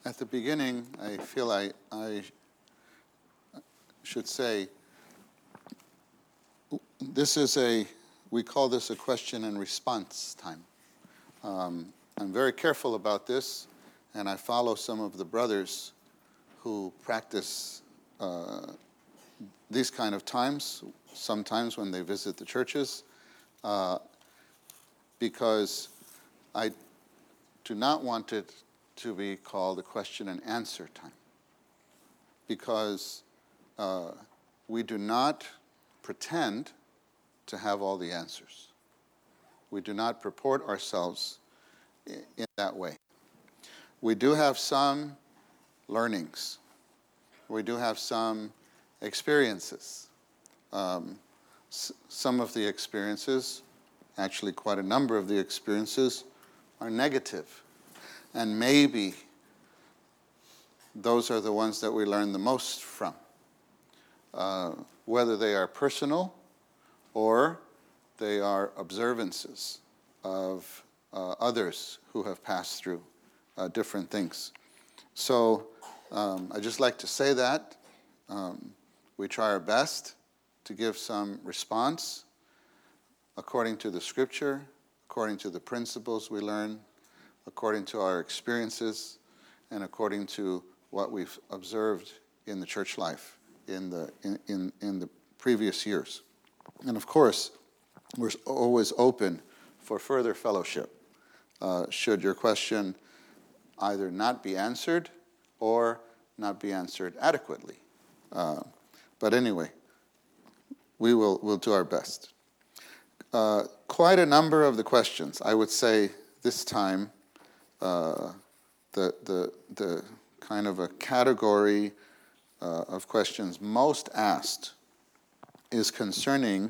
At the beginning, I feel I should say, we call this a question and response time. I'm very careful about this, and I follow some of the brothers who practice these kind of times, sometimes when they visit the churches, because I do not want it to be called a question and answer time, because we do not pretend to have all the answers. We do not purport ourselves in that way. We do have some learnings. We do have some experiences. Some of the experiences, actually quite a number of the experiences, are negative. And maybe those are the ones that we learn the most from, whether they are personal or they are observances of others who have passed through different things. So I just like to say that. We try our best to give some response according to the Scripture, according to the principles we learn, according to our experiences, and according to what we've observed in the church life in the previous years. And of course, we're always open for further fellowship, should your question either not be answered or not be answered adequately. But anyway, we'll do our best. Quite a number of the questions, I would say this time, the kind of a category of questions most asked is concerning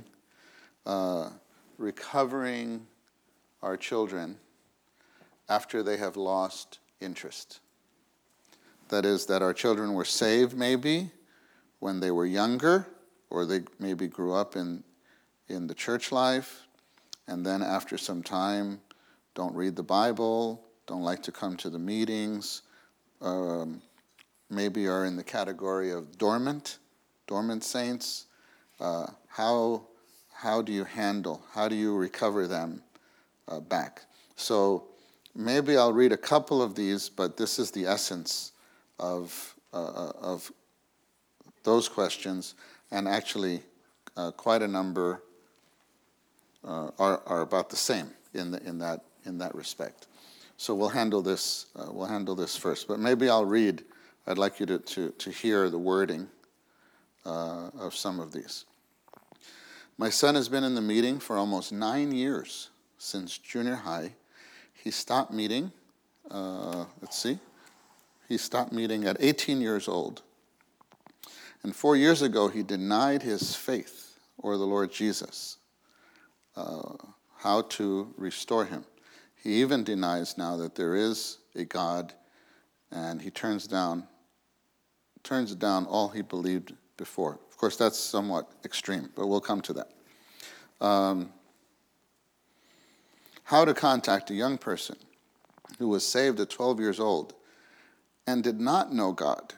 recovering our children after they have lost interest. That is, that our children were saved maybe when they were younger, or they maybe grew up in the church life, and then after some time don't read the Bible, don't like to come to the meetings, maybe are in the category of dormant saints. How do you recover them back? So maybe I'll read a couple of these, but this is the essence of those questions, and actually quite a number are about the same in that respect. So we'll handle this first, but maybe I'll read. I'd like you to hear the wording of some of these. My son has been in the meeting for almost 9 years, since junior high. He stopped meeting, he stopped meeting at 18 years old. And 4 years ago, he denied his faith, or the Lord Jesus, how to restore him. He even denies now that there is a God, and he turns down all he believed before. Of course, that's somewhat extreme, but we'll come to that. How to contact a young person who was saved at 12 years old and did not know God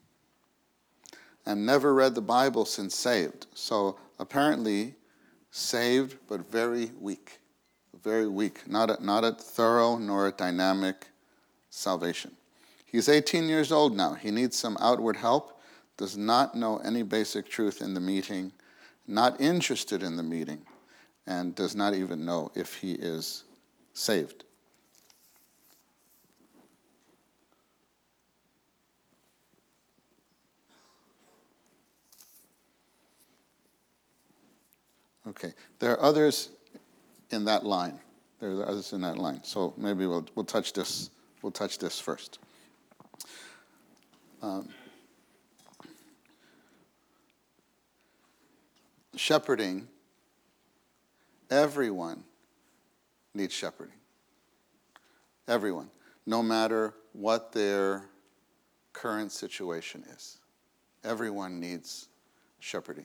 and never read the Bible since saved. So apparently saved, but very weak. Very weak. Not a thorough nor a dynamic salvation. He's 18 years old now. He needs some outward help. Does not know any basic truth in the meeting. Not interested in the meeting. And does not even know if he is saved. Okay, there are others in that line. So maybe we'll touch this. We'll touch this first. Shepherding. Everyone needs shepherding. Everyone, no matter what their current situation is. Everyone needs shepherding.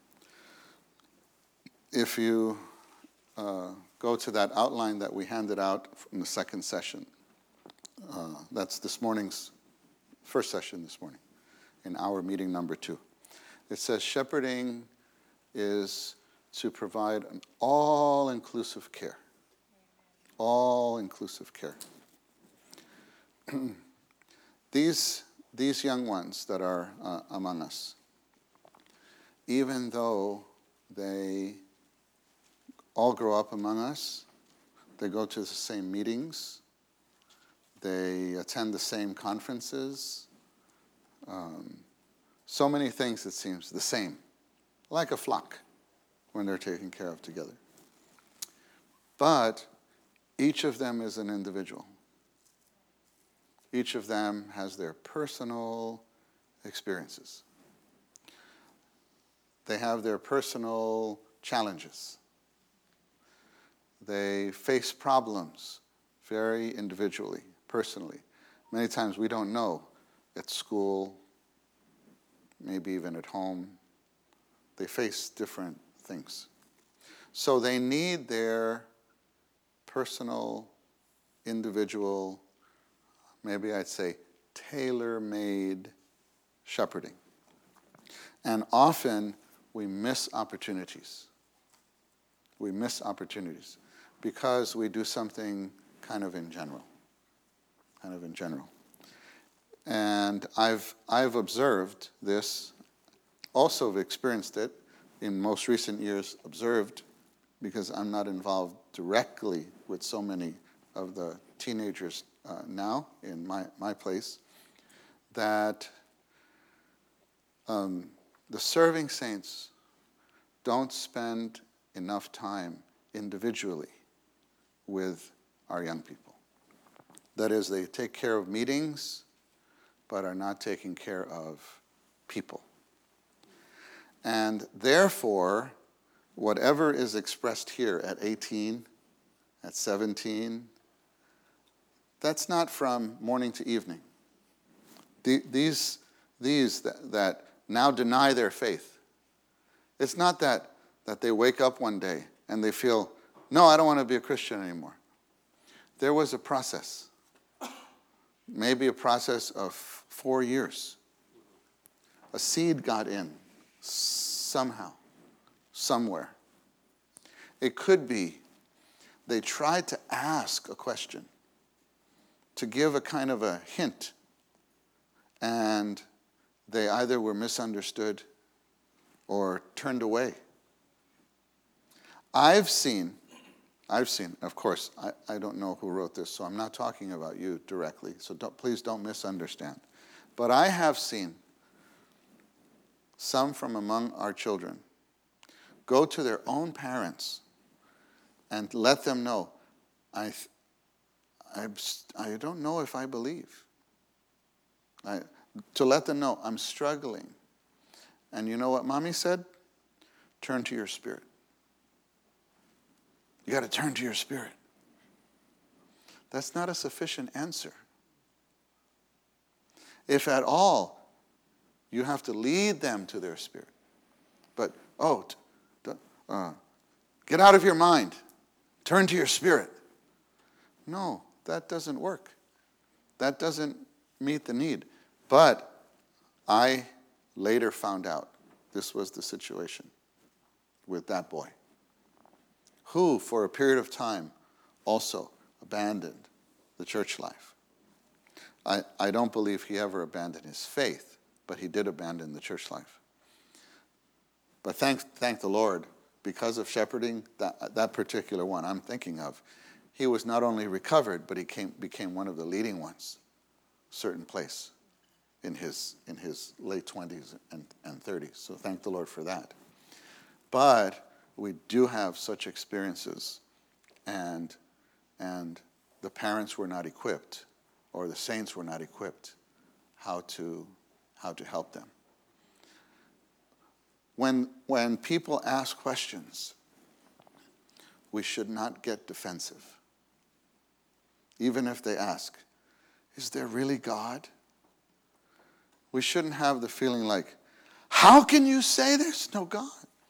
If you go to that outline that we handed out from the second session, that's this morning's first session this morning, in our meeting number 2. It says shepherding is to provide an all-inclusive care. All-inclusive care. These young ones that are among us, even though they all grow up among us, they go to the same meetings, they attend the same conferences, so many things it seems the same, like a flock when they're taken care of together. But each of them is an individual. Each of them has their personal experiences. They have their personal challenges. They face problems very individually, personally. Many times we don't know at school, maybe even at home. They face different things. So they need their personal, individual, maybe I'd say tailor-made shepherding. And often we miss opportunities. We miss opportunities because we do something kind of in general. And I've observed this, also have experienced it in most recent years, observed, because I'm not involved directly with so many of the teenagers now in my place, that the serving saints don't spend enough time individually with our young people. That is, they take care of meetings, but are not taking care of people. And therefore, whatever is expressed here at 18, at 17, that's not from morning to evening. These that now deny their faith, it's not that they wake up one day and they feel, no, I don't want to be a Christian anymore. There was a process, maybe a process of 4 years. A seed got in somehow, somewhere. It could be they tried to ask a question, to give a kind of a hint, and they either were misunderstood or turned away. I've seen, of course, I don't know who wrote this, so I'm not talking about you directly, so please don't misunderstand. But I have seen some from among our children go to their own parents and let them know, I don't know if I believe. To let them know, I'm struggling. And you know what Mommy said? Turn to your spirit. You got to turn to your spirit. That's not a sufficient answer. If at all, you have to lead them to their spirit. But, get out of your mind. Turn to your spirit. No, that doesn't work. That doesn't meet the need. But I later found out this was the situation with that boy, who for a period of time also abandoned the church life. I don't believe he ever abandoned his faith, but he did abandon the church life. But thank the Lord, because of shepherding, that particular one I'm thinking of, he was not only recovered, but he became one of the leading ones, certain place in his late 20s and 30s. So thank the Lord for that. But we do have such experiences, and the parents were not equipped, or the saints were not equipped how to help them. When people ask questions, we should not get defensive. Even if they ask, is there really God? We shouldn't have the feeling like, how can you say there's no God?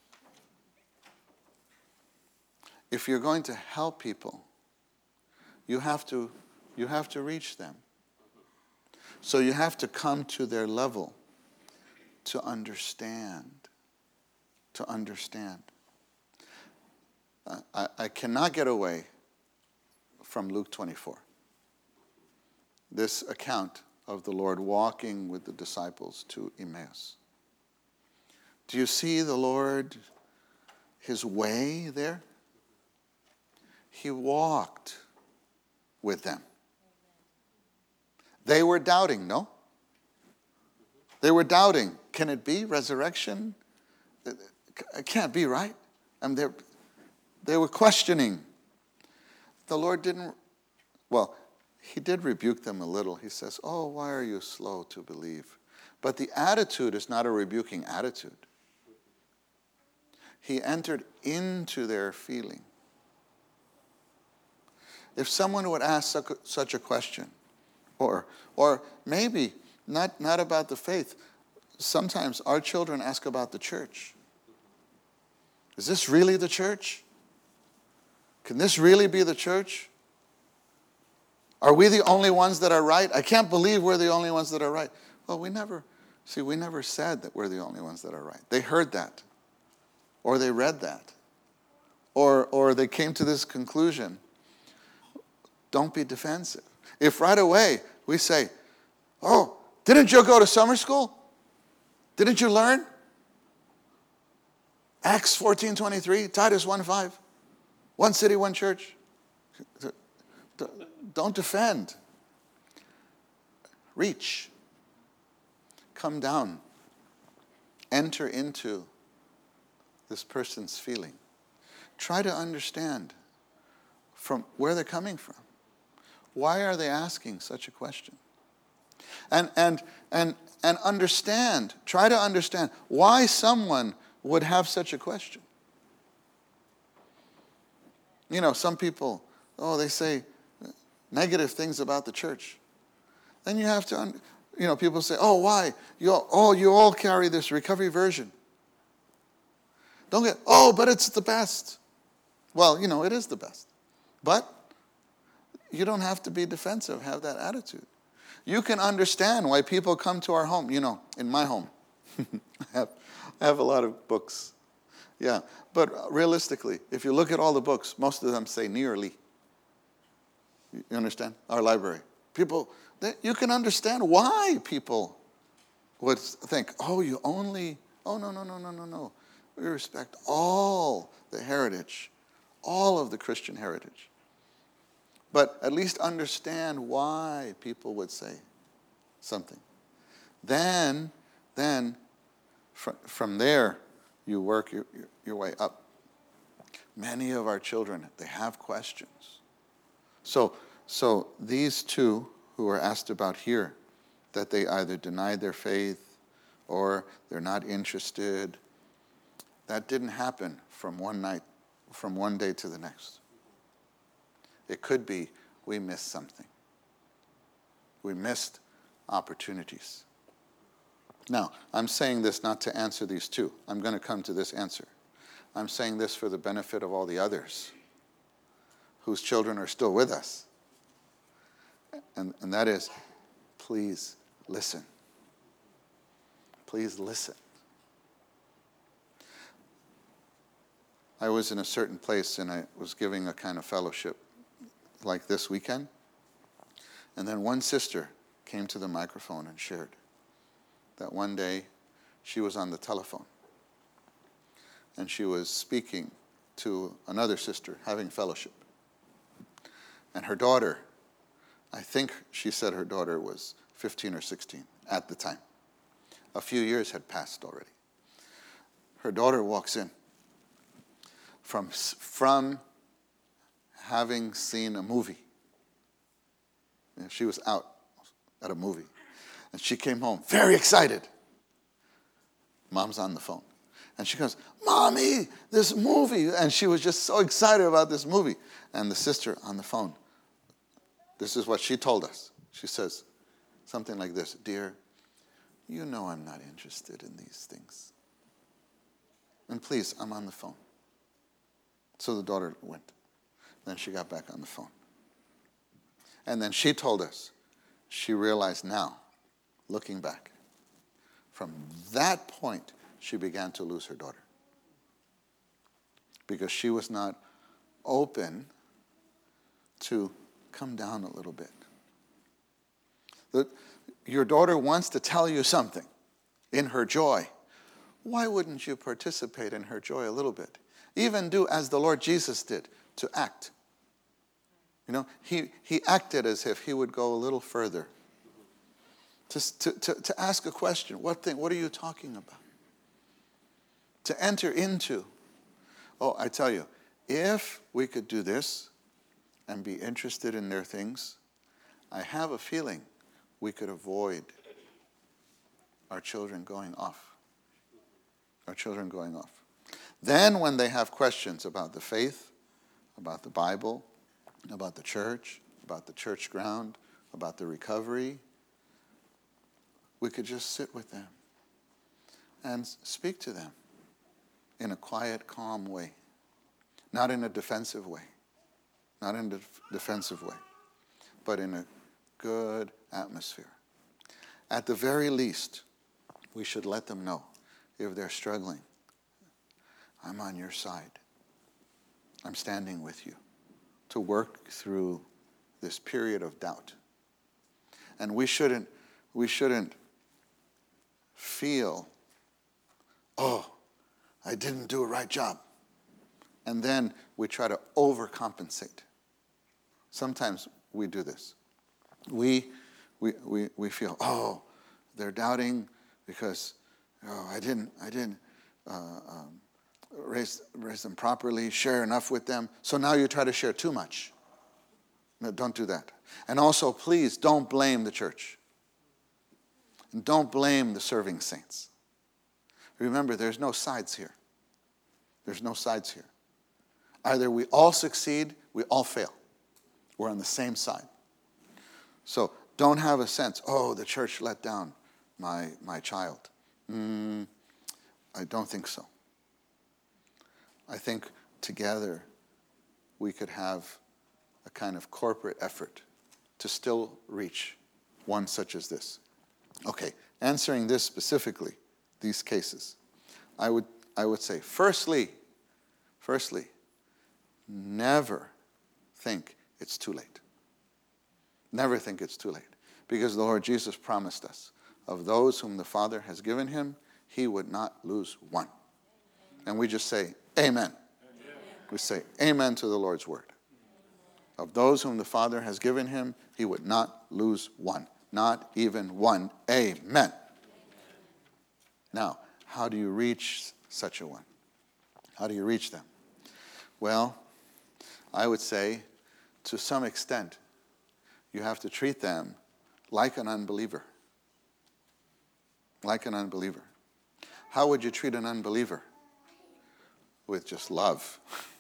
If you're going to help people, you have to reach them. So you have to come to their level to understand. To understand. I cannot get away from Luke 24. This account of the Lord walking with the disciples to Emmaus. Do you see the Lord, his way there? He walked with them. They were doubting, no? They were doubting. Can it be resurrection? It can't be, right? I mean, they were questioning. The Lord didn't, well, he did rebuke them a little. He says, oh, why are you slow to believe? But the attitude is not a rebuking attitude. He entered into their feeling. If someone would ask such a question, or maybe not about the faith, sometimes our children ask about the church. Is this really the church? Can this really be the church? Are we the only ones that are right? I can't believe we're the only ones that are right. Well, we never said that we're the only ones that are right. They heard that, or they read that, or they came to this conclusion. Don't be defensive. If right away we say, oh, didn't you go to summer school? Didn't you learn? Acts 14:23, Titus 1:5, one city, one church. Don't defend. Reach. Come down. Enter into this person's feeling. Try to understand from where they're coming from. Why are they asking such a question? And understand, try to understand why someone would have such a question. You know, some people, they say negative things about the church. Then you have to, people say, oh, why? You all carry this recovery version. But it's the best. Well, it is the best. But you don't have to be defensive, have that attitude. You can understand why people come to our home. In my home, I have a lot of books. Yeah, but realistically, if you look at all the books, most of them say nearly. You understand? Our library. You can understand why people would think, no. We respect all the heritage, all of the Christian heritage. But at least understand why people would say something. Then from there, you work your way up. Many of our children, they have questions. So these two who are asked about here, that they either denied their faith or they're not interested, that didn't happen from one day to the next. It could be we missed something. We missed opportunities. Now, I'm saying this not to answer these two. I'm going to come to this answer. I'm saying this for the benefit of all the others whose children are still with us. And that is, please listen. Please listen. I was in a certain place and I was giving a kind of fellowship like this weekend. And then one sister came to the microphone and shared that one day she was on the telephone and she was speaking to another sister having fellowship. And her daughter, I think she said her daughter was 15 or 16 at the time. A few years had passed already. Her daughter walks in from having seen a movie. She was out at a movie. And she came home very excited. Mom's on the phone. And she goes, Mommy, this movie. And she was just so excited about this movie. And the sister on the phone, this is what she told us. She says something like this, Dear, you know I'm not interested in these things. And please, I'm on the phone. So the daughter went. Then she got back on the phone. And then she told us, she realized now looking back. From that point, she began to lose her daughter. Because she was not open to come down a little bit. Your daughter wants to tell you something in her joy. Why wouldn't you participate in her joy a little bit? Even do as the Lord Jesus did, to act. You know, he acted as if he would go a little further. To ask a question. What are you talking about? To enter into. Oh, I tell you, if we could do this and be interested in their things, I have a feeling we could avoid our children going off. Our children going off. Then when they have questions about the faith, about the Bible, about the church ground, about the recovery, we could just sit with them and speak to them in a quiet, calm way. Not in a defensive way. Not in a defensive way. But in a good atmosphere. At the very least, we should let them know if they're struggling. I'm on your side. I'm standing with you to work through this period of doubt. And we shouldn't feel, oh, I didn't do a right job. And then we try to overcompensate. Sometimes we do this. We feel, oh, they're doubting because I didn't raise them properly, share enough with them. So now you try to share too much. No, don't do that. And also, please don't blame the church. And don't blame the serving saints. Remember, there's no sides here. There's no sides here. Either we all succeed, we all fail. We're on the same side. So don't have a sense, oh, the church let down my child. I don't think so. I think together we could have a kind of corporate effort to still reach one such as this. Okay, answering this specifically, these cases, I would say, firstly, never think it's too late. Never think it's too late. Because the Lord Jesus promised us, of those whom the Father has given him, he would not lose one. And we just say, amen. We say, amen to the Lord's word. Of those whom the Father has given him, he would not lose one. Not even one. Amen. Now, how do you reach such a one? How do you reach them? Well, I would say, to some extent, you have to treat them like an unbeliever. Like an unbeliever. How would you treat an unbeliever? With just love.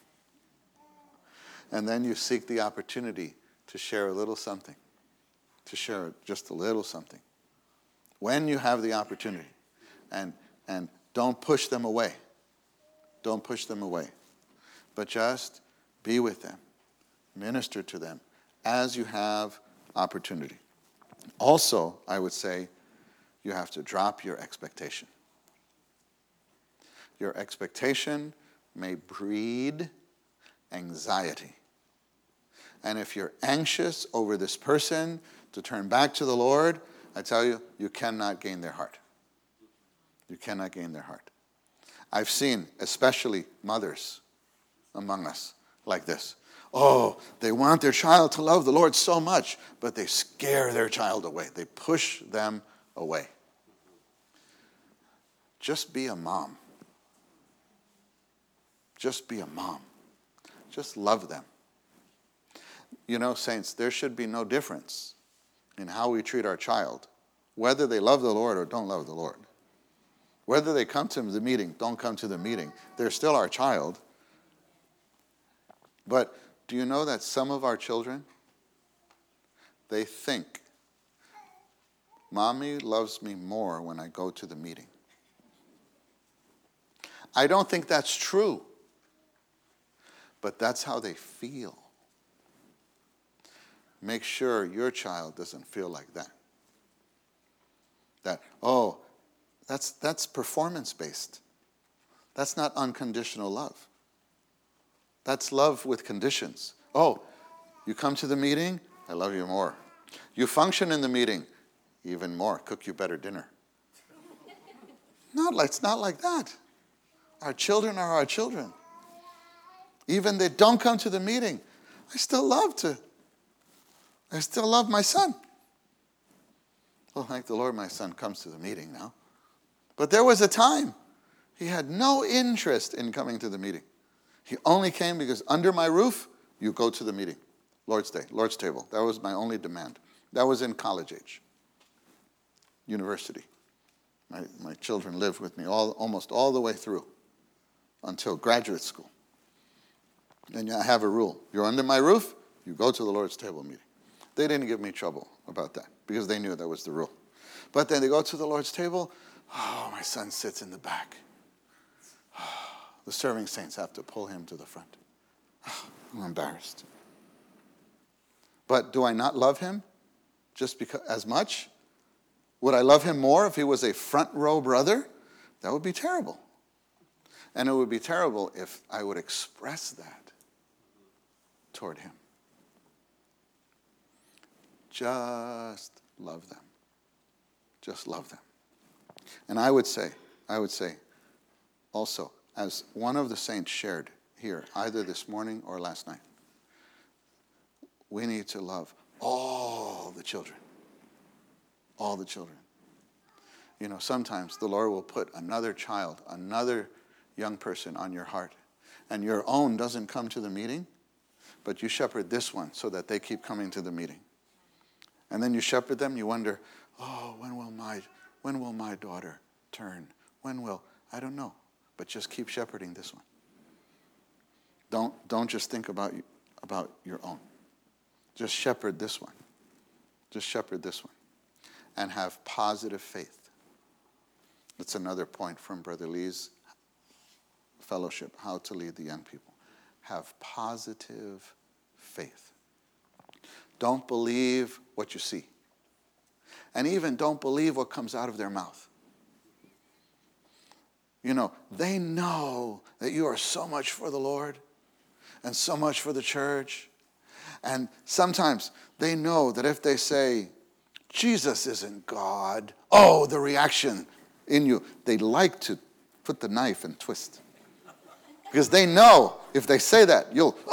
And then you seek the opportunity to share a little something. To share just a little something. When you have the opportunity. And don't push them away. Don't push them away. But just be with them. Minister to them as you have opportunity. Also, I would say, you have to drop your expectation. Your expectation may breed anxiety. And if you're anxious over this person to turn back to the Lord, I tell you, you cannot gain their heart. You cannot gain their heart. I've seen, especially mothers among us, like this. Oh, they want their child to love the Lord so much, but they scare their child away. They push them away. Just be a mom. Just be a mom. Just love them. You know, saints, there should be no difference in how we treat our child, whether they love the Lord or don't love the Lord. Whether they come to the meeting, don't come to the meeting. They're still our child. But do you know that some of our children, they think, Mommy loves me more when I go to the meeting. I don't think that's true. But that's how they feel. Make sure your child doesn't feel like that. That's performance-based. That's not unconditional love. That's love with conditions. Oh, you come to the meeting, I love you more. You function in the meeting, even more. Cook you better dinner. It's not like that. Our children are our children. Even they don't come to the meeting, I still love my son. Well, thank the Lord, my son comes to the meeting now. But there was a time he had no interest in coming to the meeting. He only came because under my roof, you go to the meeting. Lord's Day, Lord's table. That was my only demand. That was in college age, university. My children lived with me almost all the way through until graduate school. And I have a rule. You're under my roof, you go to the Lord's table meeting. They didn't give me trouble about that because they knew that was the rule. But then they go to the Lord's table. Oh, my son sits in the back. The serving saints have to pull him to the front. I'm embarrassed. But do I not love him just because as much? Would I love him more if he was a front row brother? That would be terrible. And it would be terrible if I would express that toward him. Just love them. Just love them. And I would say also, as one of the saints shared here, either this morning or last night, we need to love all the children. All the children. You know, sometimes the Lord will put another child, another young person on your heart, and your own doesn't come to the meeting, but you shepherd this one so that they keep coming to the meeting. And then you shepherd them, you wonder, oh, when will my daughter turn? I don't know, but just keep shepherding this one. Don't just think about your own. Just shepherd this one. Just shepherd this one. And have positive faith. That's another point from Brother Lee's fellowship, how to lead the young people. Have positive faith. Don't believe what you see. And even don't believe what comes out of their mouth. You know, they know that you are so much for the Lord and so much for the church. And sometimes they know that if they say, Jesus isn't God, oh, the reaction in you, they like to put the knife and twist. Because they know if they say that,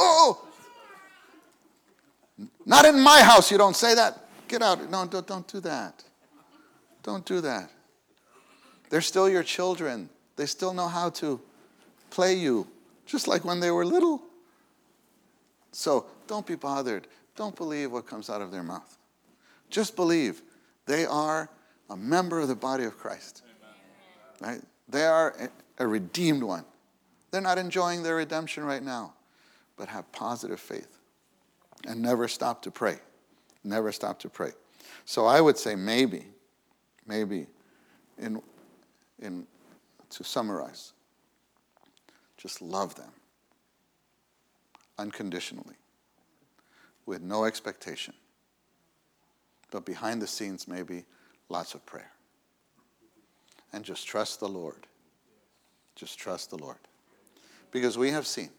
not in my house, you don't say that. Get out. No, don't do that. Don't do that. They're still your children. They still know how to play you, just like when they were little. So don't be bothered. Don't believe what comes out of their mouth. Just believe they are a member of the body of Christ. Right? They are a redeemed one. They're not enjoying their redemption right now, but have positive faith and never stop to pray. Never stop to pray. So I would say maybe, to summarize, just love them unconditionally, with no expectation. But behind the scenes, maybe lots of prayer. And just trust the Lord. Just trust the Lord. Because we have seen.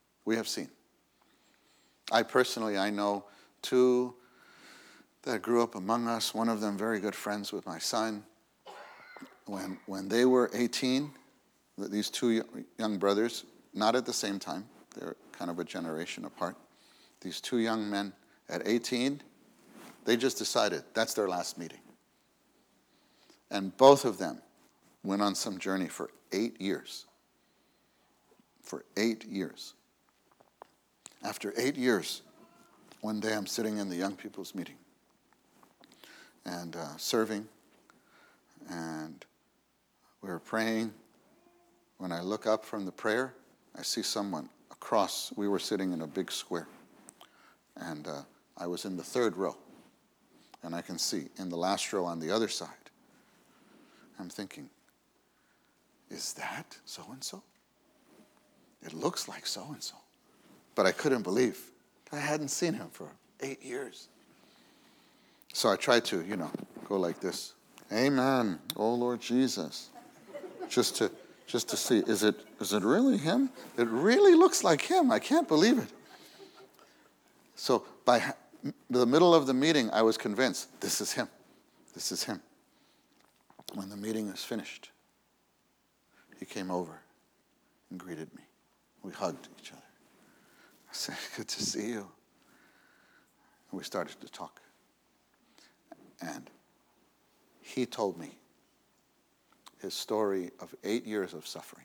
I know two that grew up among us, one of them very good friends with my son. When they were 18, these two young brothers, not at the same time, they're kind of a generation apart. These two young men at 18, they just decided that's their last meeting. And both of them went on some journey for 8 years. For 8 years. After 8 years, one day I'm sitting in the young people's meeting and serving, and we were praying. When I look up from the prayer, I see someone across. We were sitting in a big square, and I was in the third row, and I can see in the last row on the other side. I'm thinking, is that so-and-so? It looks like so-and-so. But I couldn't believe. I hadn't seen him for 8 years. So I tried to, go like this. Amen. Oh, Lord Jesus. Just to see, is it really him? It really looks like him. I can't believe it. So by the middle of the meeting, I was convinced, this is him. This is him. When the meeting was finished, he came over and greeted me. We hugged each other. I said, good to see you. And we started to talk. And he told me his story of 8 years of suffering.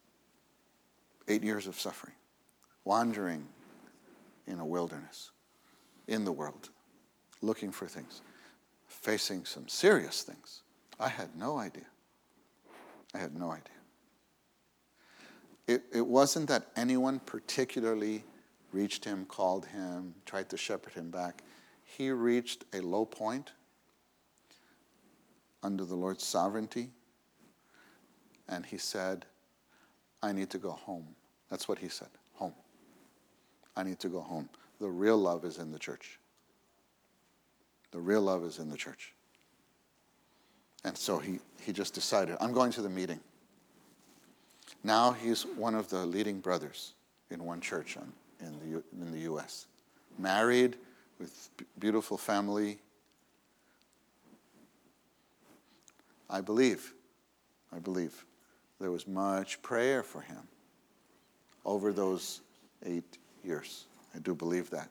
8 years of suffering. Wandering in a wilderness, in the world, looking for things, facing some serious things. I had no idea. I had no idea. It wasn't that anyone particularly reached him, called him, tried to shepherd him back. He reached a low point under the Lord's sovereignty, and he said, I need to go home. That's what he said, home. I need to go home. The real love is in the church. The real love is in the church. And so he just decided, I'm going to the meeting. Now he's one of the leading brothers in one church in the U.S. Married, with beautiful family. I believe there was much prayer for him over those 8 years. I do believe that.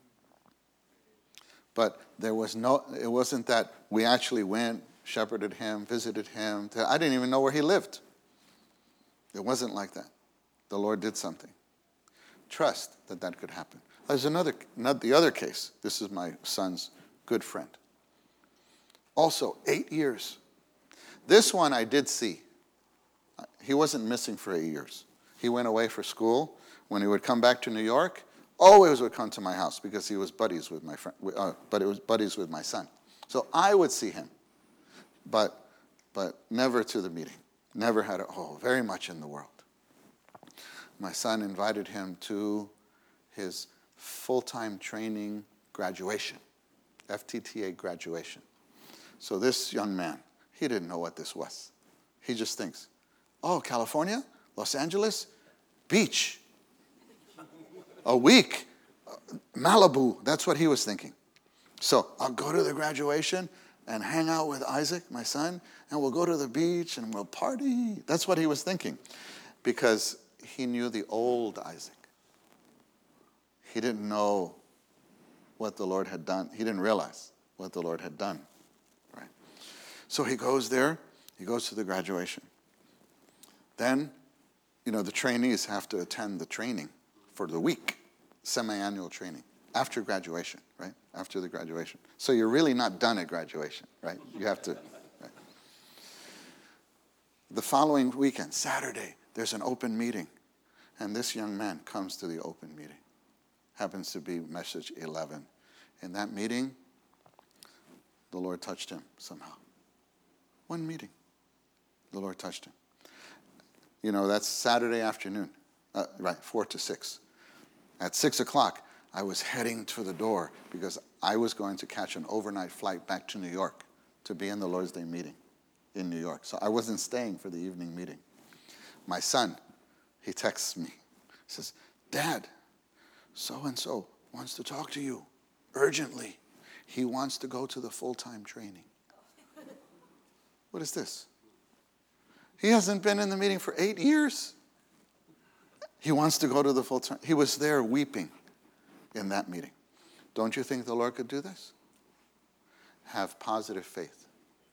But it wasn't that we actually went, shepherded him, visited him. I didn't even know where he lived. It wasn't like that. The Lord did something. Trust that could happen. There's the other case. This is my son's good friend. Also, 8 years. This one I did see. He wasn't missing for 8 years. He went away for school. When he would come back to New York, always would come to my house because he was buddies with my friend. But it was buddies with my son. So I would see him, but never to the meeting. Never had very much in the world. My son invited him to his full-time training graduation, FTTA graduation. So this young man, he didn't know what this was. He just thinks, California, Los Angeles, beach, a week, Malibu. That's what he was thinking. So I'll go to the graduation and hang out with Isaac, my son, and we'll go to the beach and we'll party. That's what he was thinking, because he knew the old Isaac. He didn't know what the Lord had done. He didn't realize what the Lord had done, right? So he goes there. He goes to the graduation. Then, the trainees have to attend the training for the week, semi-annual training, after graduation, right? After the graduation. So you're really not done at graduation, right? You have to. Right? The following weekend, Saturday, there's an open meeting. And this young man comes to the open meeting. Happens to be message 11. In that meeting, the Lord touched him somehow. One meeting, the Lord touched him. That's Saturday afternoon, 4 to 6. At 6 o'clock, I was heading to the door because I was going to catch an overnight flight back to New York to be in the Lord's Day meeting in New York. So I wasn't staying for the evening meeting. My son, he texts me. He says, Dad, so-and-so wants to talk to you urgently. He wants to go to the full-time training. What is this? He hasn't been in the meeting for 8 years. He wants to go to the full-time. He was there weeping in that meeting. Don't you think the Lord could do this? Have positive faith.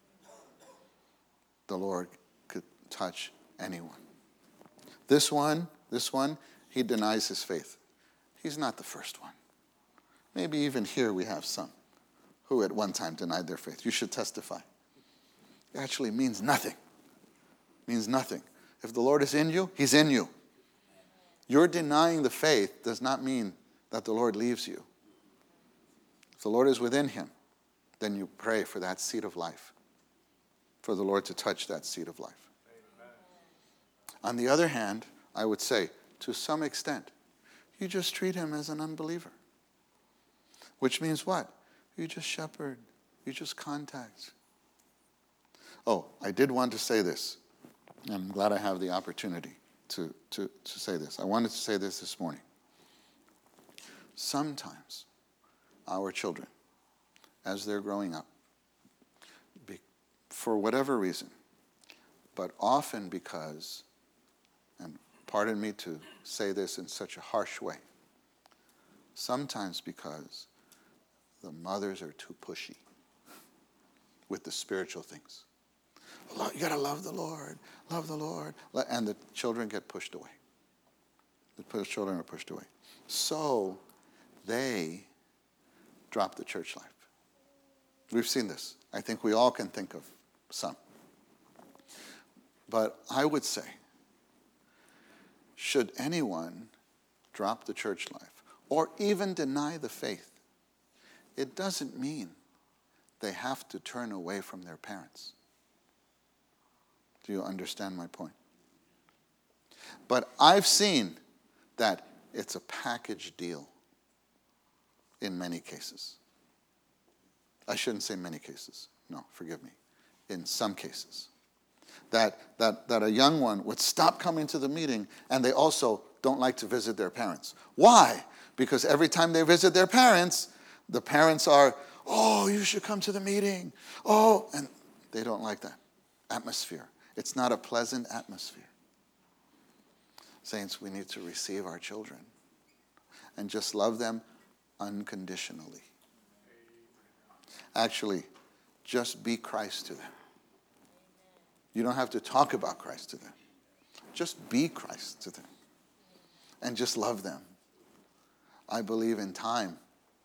The Lord could touch anyone. This one, he denies his faith. He's not the first one. Maybe even here we have some who at one time denied their faith. You should testify. It actually means nothing. Means nothing. If the Lord is in you, he's in you. Your denying the faith does not mean that the Lord leaves you. If the Lord is within him, then you pray for that seed of life, for the Lord to touch that seed of life. On the other hand, I would say, to some extent, you just treat him as an unbeliever. Which means what? You just shepherd. You just contact. I did want to say this. I'm glad I have the opportunity to say this. I wanted to say this morning. Sometimes our children, as they're growing up, for whatever reason, but often because, and pardon me to say this in such a harsh way, sometimes because the mothers are too pushy with the spiritual things. You got to love the Lord, and the children get pushed away. The children are pushed away. So they drop the church life. We've seen this. I think we all can think of some. But I would say, should anyone drop the church life or even deny the faith, it doesn't mean they have to turn away from their parents. Do you understand my point? But I've seen that it's a package deal in many cases. I shouldn't say many cases. No, forgive me. In some cases. That a young one would stop coming to the meeting, and they also don't like to visit their parents. Why? Because every time they visit their parents, the parents are, oh, you should come to the meeting. Oh, and they don't like that atmosphere. It's not a pleasant atmosphere. Saints, we need to receive our children and just love them unconditionally. Actually, just be Christ to them. You don't have to talk about Christ to them. Just be Christ to them. And just love them. I believe in time,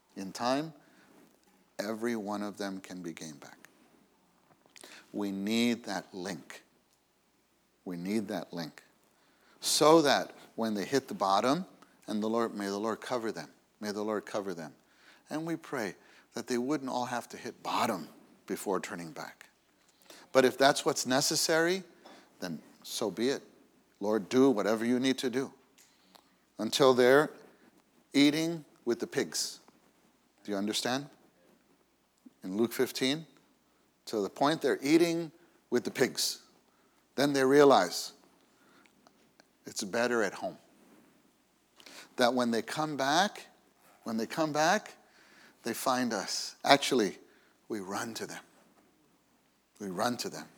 every one of them can be gained back. We need that link. We need that link. So that when they hit the bottom, and may the Lord cover them. May the Lord cover them. And we pray that they wouldn't all have to hit bottom before turning back. But if that's what's necessary, then so be it. Lord, do whatever you need to do. Until they're eating with the pigs. Do you understand? In Luke 15, to the point they're eating with the pigs. Then they realize it's better at home. That when they come back, they find us. Actually, we run to them. We run to them.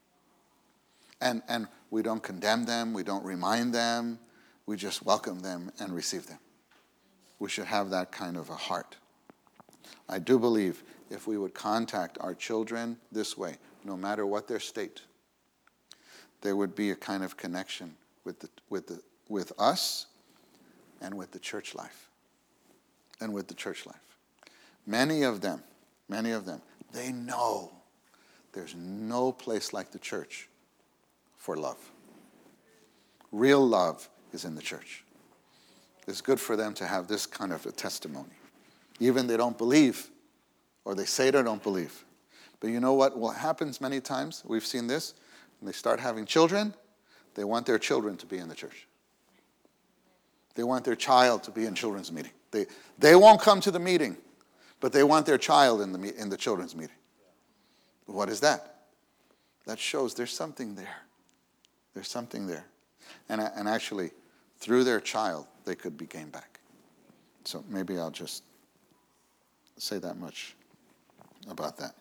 And we don't condemn them. We don't remind them. We just welcome them and receive them. We should have that kind of a heart. I do believe if we would contact our children this way, no matter what their state, there would be a kind of connection with us and with the church life. And with the church life. Many of them, they know there's no place like the church for love. Real love is in the church. It's good for them to have this kind of a testimony. Even they don't believe, or they say they don't believe. But you know what happens many times? We've seen this. When they start having children, they want their children to be in the church. They want their child to be in children's meeting. They won't come to the meeting, but they want their child in the children's meeting. What is that? That shows there's something there. There's something there. And actually, through their child, they could be gained back. So maybe I'll just say that much about that.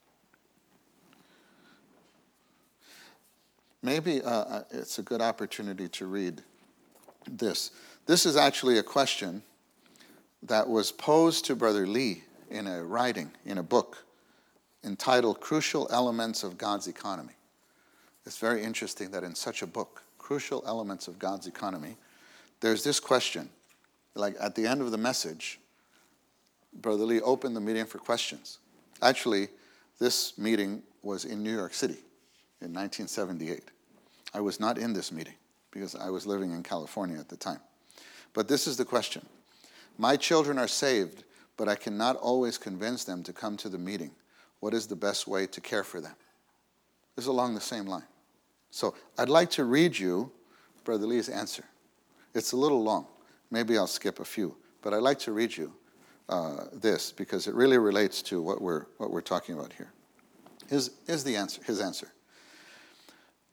Maybe it's a good opportunity to read this. This is actually a question that was posed to Brother Lee in a book entitled Crucial Elements of God's Economy. It's very interesting that in such a book, Crucial Elements of God's Economy, there's this question. Like at the end of the message, Brother Lee opened the meeting for questions. Actually, this meeting was in New York City in 1978. I was not in this meeting because I was living in California at the time. But this is the question. My children are saved, but I cannot always convince them to come to the meeting. What is the best way to care for them? It's along the same line. So I'd like to read you Brother Lee's answer. It's a little long. Maybe I'll skip a few. But I'd like to read you this because it really relates to what we're talking about here. His answer.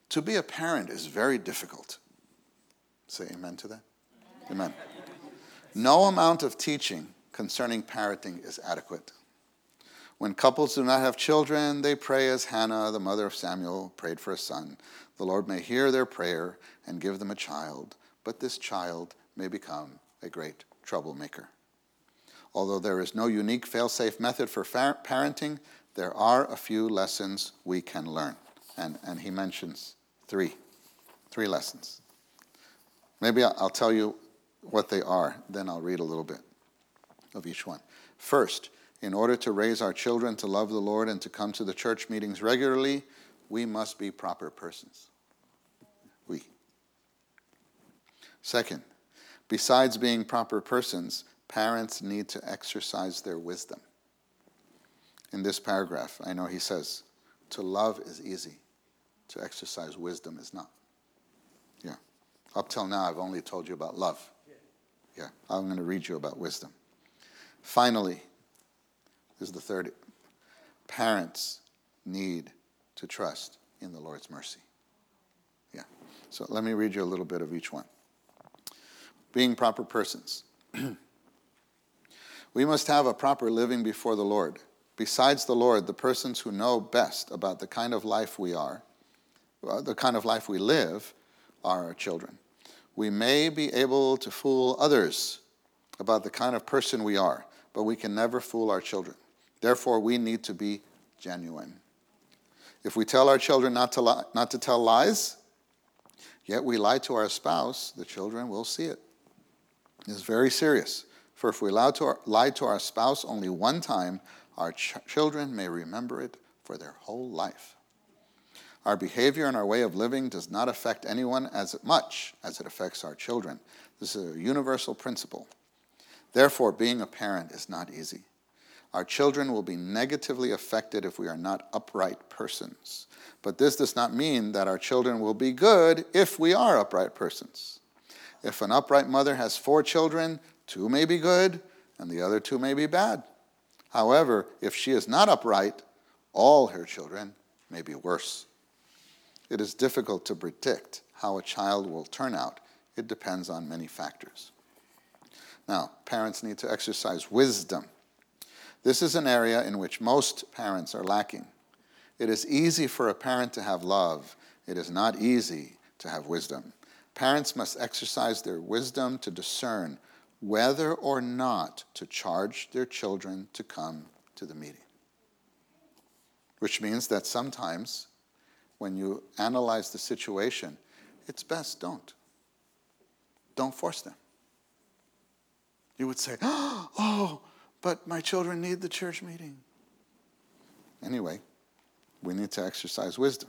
To be a parent is very difficult. Say amen to that? Amen. No amount of teaching concerning parenting is adequate. When couples do not have children, they pray as Hannah, the mother of Samuel, prayed for a son. The Lord may hear their prayer and give them a child, but this child may become a great troublemaker. Although there is no unique fail-safe method for parenting, there are a few lessons we can learn. And he mentions three lessons. Maybe I'll tell you what they are, then I'll read a little bit of each one. First, in order to raise our children to love the Lord and to come to the church meetings regularly, we must be proper persons. We. Second, besides being proper persons, parents need to exercise their wisdom. In this paragraph, I know he says, to love is easy, to exercise wisdom is not. Yeah. Up till now, I've only told you about love. Yeah. I'm going to read you about wisdom. Finally, this is the third. Parents need to trust in the Lord's mercy. Yeah. So let me read you a little bit of each one. Being proper persons. We must have a proper living before the Lord. Besides the Lord, the persons who know best about the kind of life we live, are our children. We may be able to fool others about the kind of person we are, but we can never fool our children. Therefore, we need to be genuine. If we tell our children not to tell lies, yet we lie to our spouse, the children will see it. It's very serious. For if we lie to our spouse only one time, our children may remember it for their whole life. Our behavior and our way of living does not affect anyone as much as it affects our children. This is a universal principle. Therefore, being a parent is not easy. Our children will be negatively affected if we are not upright persons. But this does not mean that our children will be good if we are upright persons. If an upright mother has 4 children, 2 may be good and the other 2 may be bad. However, if she is not upright, all her children may be worse. It is difficult to predict how a child will turn out. It depends on many factors. Now, parents need to exercise wisdom. This is an area in which most parents are lacking. It is easy for a parent to have love. It is not easy to have wisdom. Parents must exercise their wisdom to discern whether or not to charge their children to come to the meeting. Which means that sometimes when you analyze the situation, it's best don't. Don't force them. You would say, oh, but my children need the church meeting. Anyway, we need to exercise wisdom.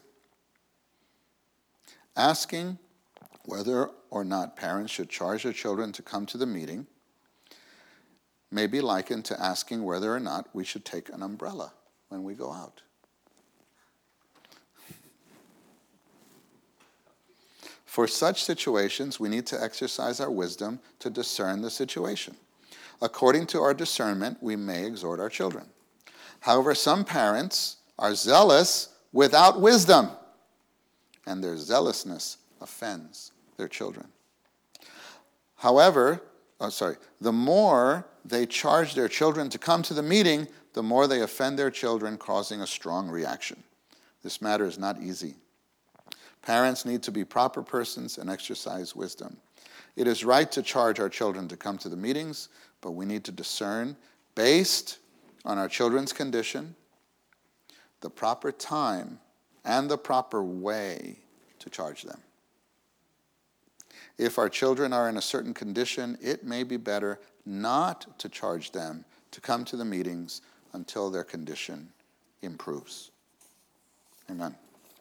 Asking whether or not parents should charge their children to come to the meeting may be likened to asking whether or not we should take an umbrella when we go out. For such situations, we need to exercise our wisdom to discern the situation. According to our discernment, we may exhort our children. However, some parents are zealous without wisdom, and their zealousness offends their children. However, the more they charge their children to come to the meeting, the more they offend their children, causing a strong reaction. This matter is not easy. Parents need to be proper persons and exercise wisdom. It is right to charge our children to come to the meetings, but we need to discern, based on our children's condition, the proper time and the proper way to charge them. If our children are in a certain condition, it may be better not to charge them to come to the meetings until their condition improves. Amen.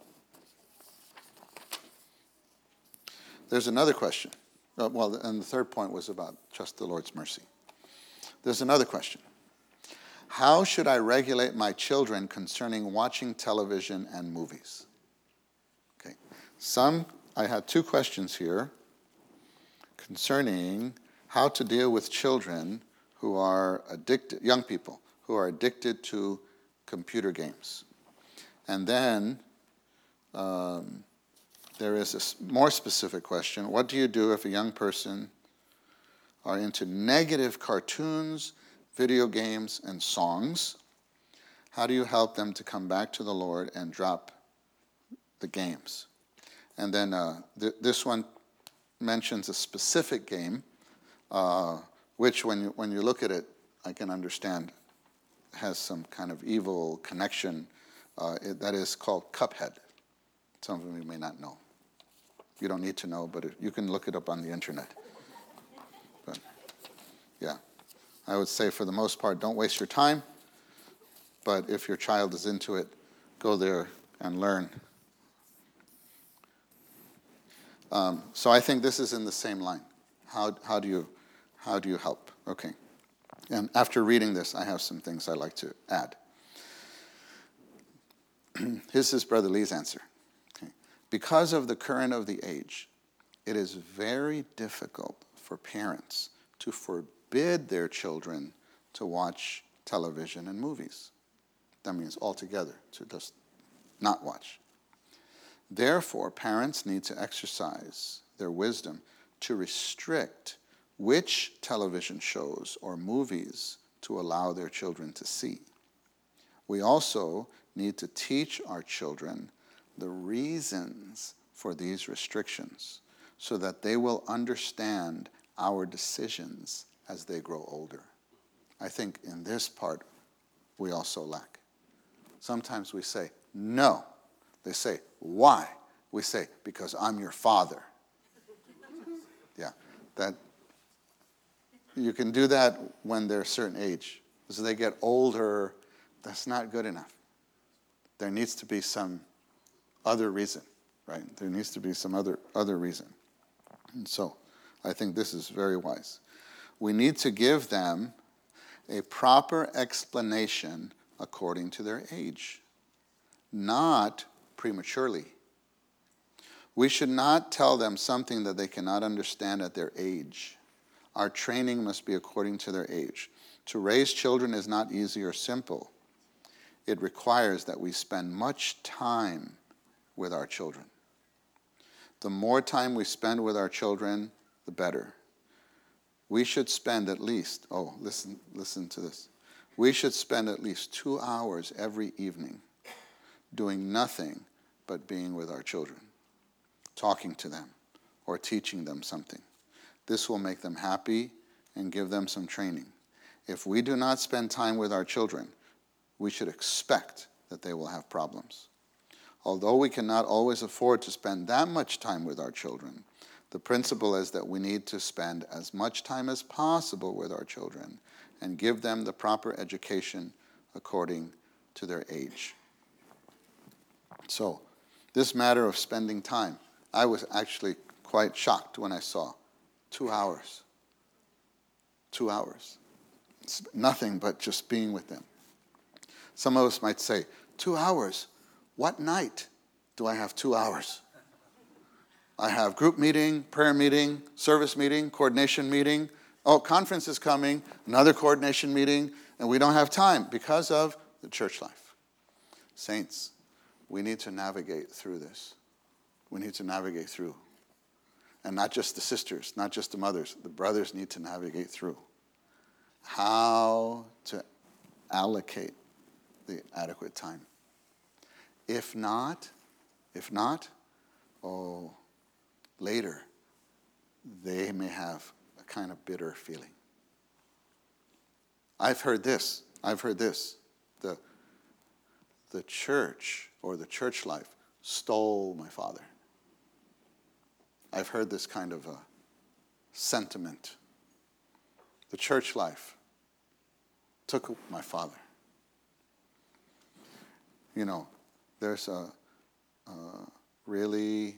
There's another question. And the third point was about trust the Lord's mercy. There's another question. How should I regulate my children concerning watching television and movies? Okay. I had 2 questions here concerning how to deal with children who are addicted, young people who are addicted to computer games. And then there is a more specific question. What do you do if a young person are into negative cartoons, video games, and songs? How do you help them to come back to the Lord and drop the games? And then this one mentions a specific game, which when you look at it, I can understand has some kind of evil connection. That is called Cuphead. Some of you may not know. You don't need to know, but you can look it up on the internet. But yeah, I would say for the most part, don't waste your time. But if your child is into it, go there and learn. So I think this is in the same line. How do you help? Okay. And after reading this, I have some things I'd like to add. This is Brother Lee's answer. Okay. Because of the current of the age, it is very difficult for parents to forbid their children to watch television and movies. That means altogether to just not watch. Therefore, parents need to exercise their wisdom to restrict which television shows or movies to allow their children to see. We also need to teach our children the reasons for these restrictions so that they will understand our decisions as they grow older. I think in this part, we also lack. Sometimes we say, no. They say, why? We say, because I'm your father. Yeah, that you can do that when they're a certain age. As they get older, that's not good enough. There needs to be some other reason, right? There needs to be some other reason. And so I think this is very wise. We need to give them a proper explanation according to their age, not prematurely. We should not tell them something that they cannot understand at their age. Our training must be according to their age. To raise children is not easy or simple. It requires that we spend much time with our children. The more time we spend with our children, the better. We should spend at least, listen to this. We should spend at least 2 hours every evening doing nothing but being with our children, talking to them or teaching them something. This will make them happy and give them some training. If we do not spend time with our children, we should expect that they will have problems. Although we cannot always afford to spend that much time with our children, the principle is that we need to spend as much time as possible with our children and give them the proper education according to their age. So, this matter of spending time, I was actually quite shocked when I saw 2 hours. 2 hours. It's nothing but just being with them. Some of us might say, 2 hours? What night do I have 2 hours? I have group meeting, prayer meeting, service meeting, coordination meeting. Oh, conference is coming, another coordination meeting, and we don't have time because of the church life. Saints, we need to navigate through this. We need to navigate through. And not just the sisters, not just the mothers. The brothers need to navigate through. How to allocate the adequate time. If not, later, they may have a kind of bitter feeling. I've heard this. The church or the church life stole my father. I've heard this kind of a sentiment. The church life took my father. You know, there's a really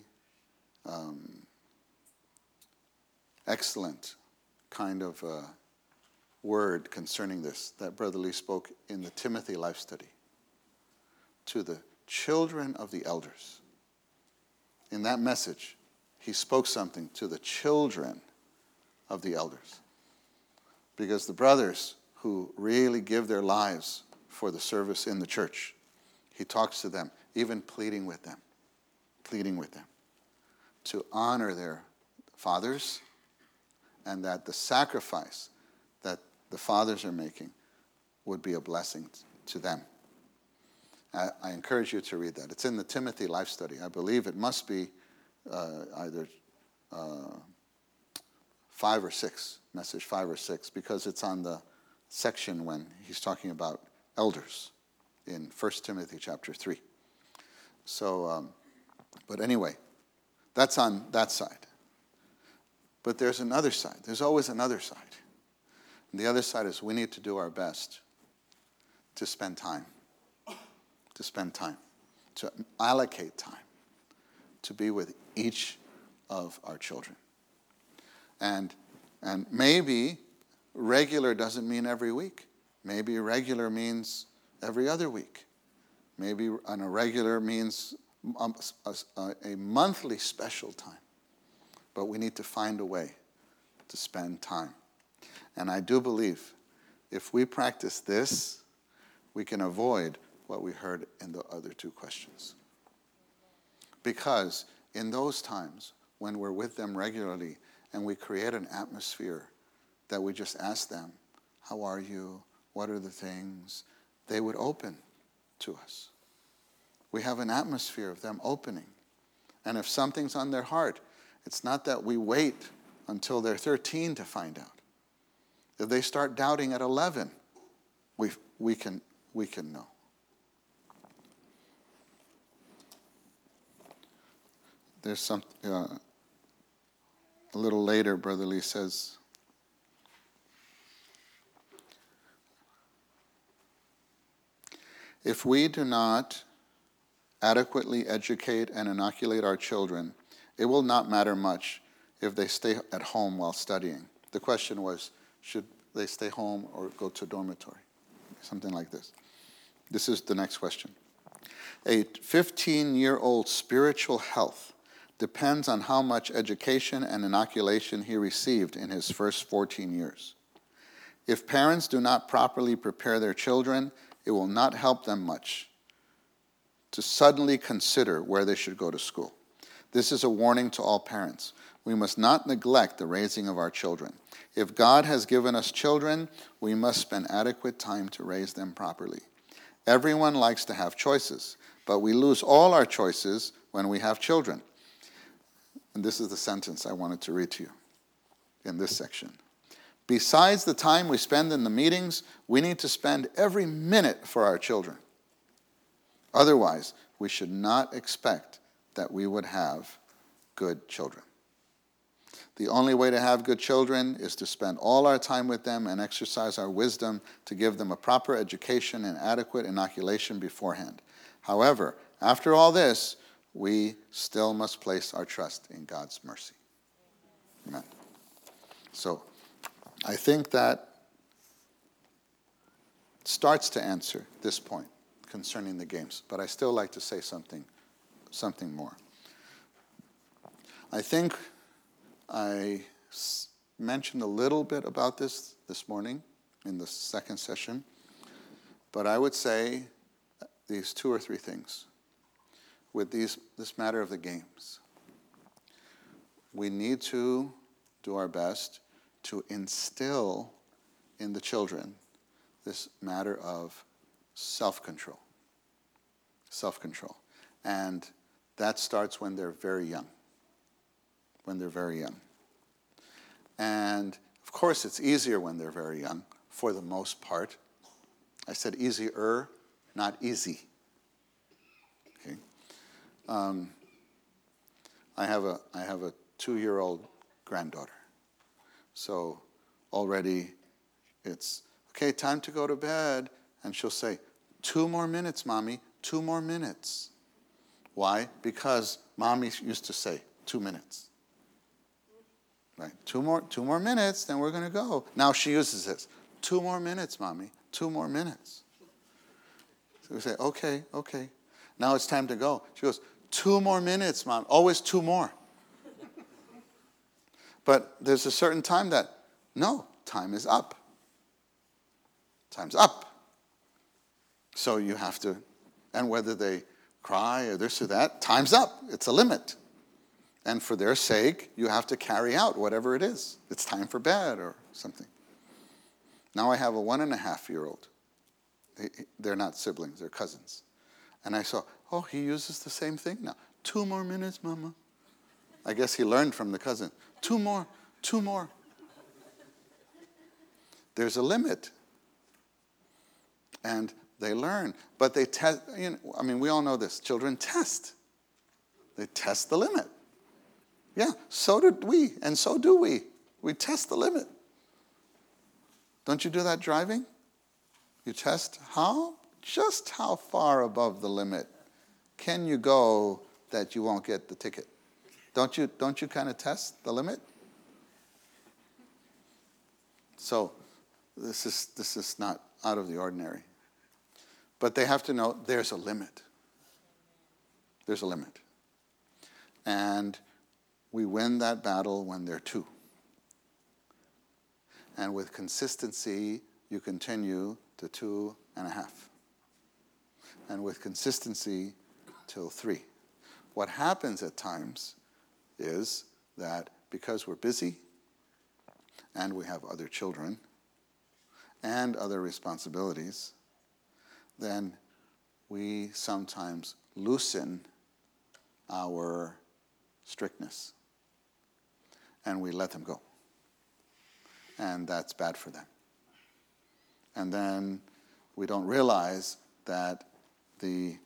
excellent kind of word concerning this that Brother Lee spoke in the Timothy Life Study to the children of the elders. In that message, he spoke something to the children of the elders. Because the brothers who really give their lives for the service in the church, he talks to them, even pleading with them. to honor their fathers, and that the sacrifice that the fathers are making would be a blessing to them. I encourage you to read that. It's in the Timothy Life Study. I believe it must be either 5 or 6, message 5 or 6, because it's on the section when he's talking about elders in 1 Timothy chapter 3. So, but anyway, that's on that side. But there's another side. There's always another side. And the other side is we need to do our best to spend time, to allocate time, to be with each of our children. And maybe regular doesn't mean every week. Maybe regular means every other week. Maybe on a regular means a monthly special time. But we need to find a way to spend time. And I do believe if we practice this, we can avoid what we heard in the other two questions. Because in those times when we're with them regularly and we create an atmosphere that we just ask them, how are you? What are the things? They would open to us. We have an atmosphere of them opening. And if something's on their heart, it's not that we wait until they're 13 to find out. If they start doubting at 11, we can know. There's some, a little later, Brother Lee says, if we do not adequately educate and inoculate our children, it will not matter much if they stay at home while studying. The question was, should they stay home or go to a dormitory? Something like this. This is the next question. A 15-year-old's spiritual health depends on how much education and inoculation he received in his first 14 years. If parents do not properly prepare their children, it will not help them much to suddenly consider where they should go to school. This is a warning to all parents. We must not neglect the raising of our children. If God has given us children, we must spend adequate time to raise them properly. Everyone likes to have choices, but we lose all our choices when we have children. And this is the sentence I wanted to read to you in this section. Besides the time we spend in the meetings, we need to spend every minute for our children. Otherwise, we should not expect that we would have good children. The only way to have good children is to spend all our time with them and exercise our wisdom to give them a proper education and adequate inoculation beforehand. However, after all this, we still must place our trust in God's mercy. Amen. So, I think that starts to answer this point concerning the games, but I still like to say something more. I think I mentioned a little bit about this morning in the second session, but I would say these 2 or 3 things with this matter of the games. We need to do our best to instill in the children this matter of self-control. Self-control. And that starts when they're very young. And of course, it's easier when they're very young, for the most part. I said easier, not easy. Okay. I have a 2-year-old granddaughter. So already it's, okay, time to go to bed. And she'll say, 2 more minutes, Mommy, 2 more minutes. Why? Because Mommy used to say 2 minutes. Right? 2 more minutes, then we're going to go. Now she uses this. 2 more minutes, Mommy, 2 more minutes. So we say, okay. Now it's time to go. She goes, 2 more minutes, Mom. Always 2 more. But there's a certain time that, no, time is up. Time's up. So you have to, and whether they cry or this or that, time's up. It's a limit. And for their sake, you have to carry out whatever it is. It's time for bed or something. Now I have a 1.5-year-old. They're not siblings, they're cousins. And I saw, oh, he uses the same thing now. 2 more minutes, Mama. I guess he learned from the cousin. 2 more, 2 more. There's a limit. And they learn. But they test, we all know this. Children test. They test the limit. Yeah, so did we, and so do we. We test the limit. Don't you do that driving? You test just how far above the limit can you go that you won't get the ticket? Don't you kind of test the limit? So this is not out of the ordinary. But they have to know there's a limit. There's a limit. And we win that battle when they're 2. And with consistency, you continue to 2.5. And with consistency, till 3. What happens at times is that because we're busy, and we have other children, and other responsibilities, then we sometimes loosen our strictness. And we let them go. And that's bad for them. And then we don't realize that there's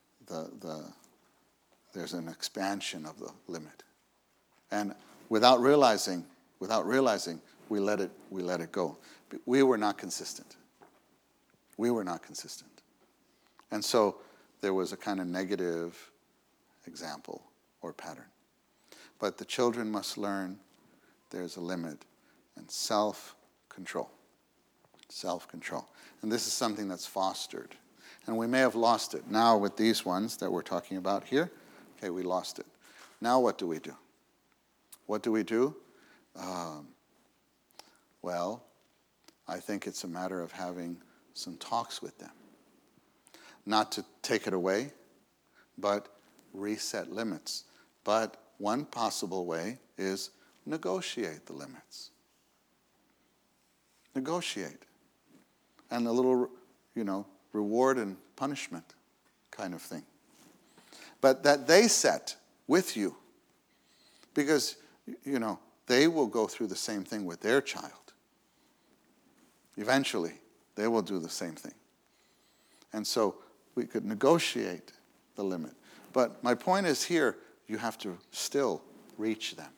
an expansion of the limit. And without realizing, we let it go. We were not consistent. We were not consistent. And so there was a kind of negative example or pattern. But the children must learn there's a limit and self-control. Self-control. And this is something that's fostered. And we may have lost it. Now with these ones that we're talking about here, okay, we lost it. Now what do we do? What do we do? Well, I think it's a matter of having some talks with them. Not to take it away, but reset limits. But one possible way is negotiate the limits. Negotiate. And a little, reward and punishment kind of thing. But that they set with you. Because, they will go through the same thing with their child. Eventually, they will do the same thing. And so we could negotiate the limit. But my point is here, you have to still reach them.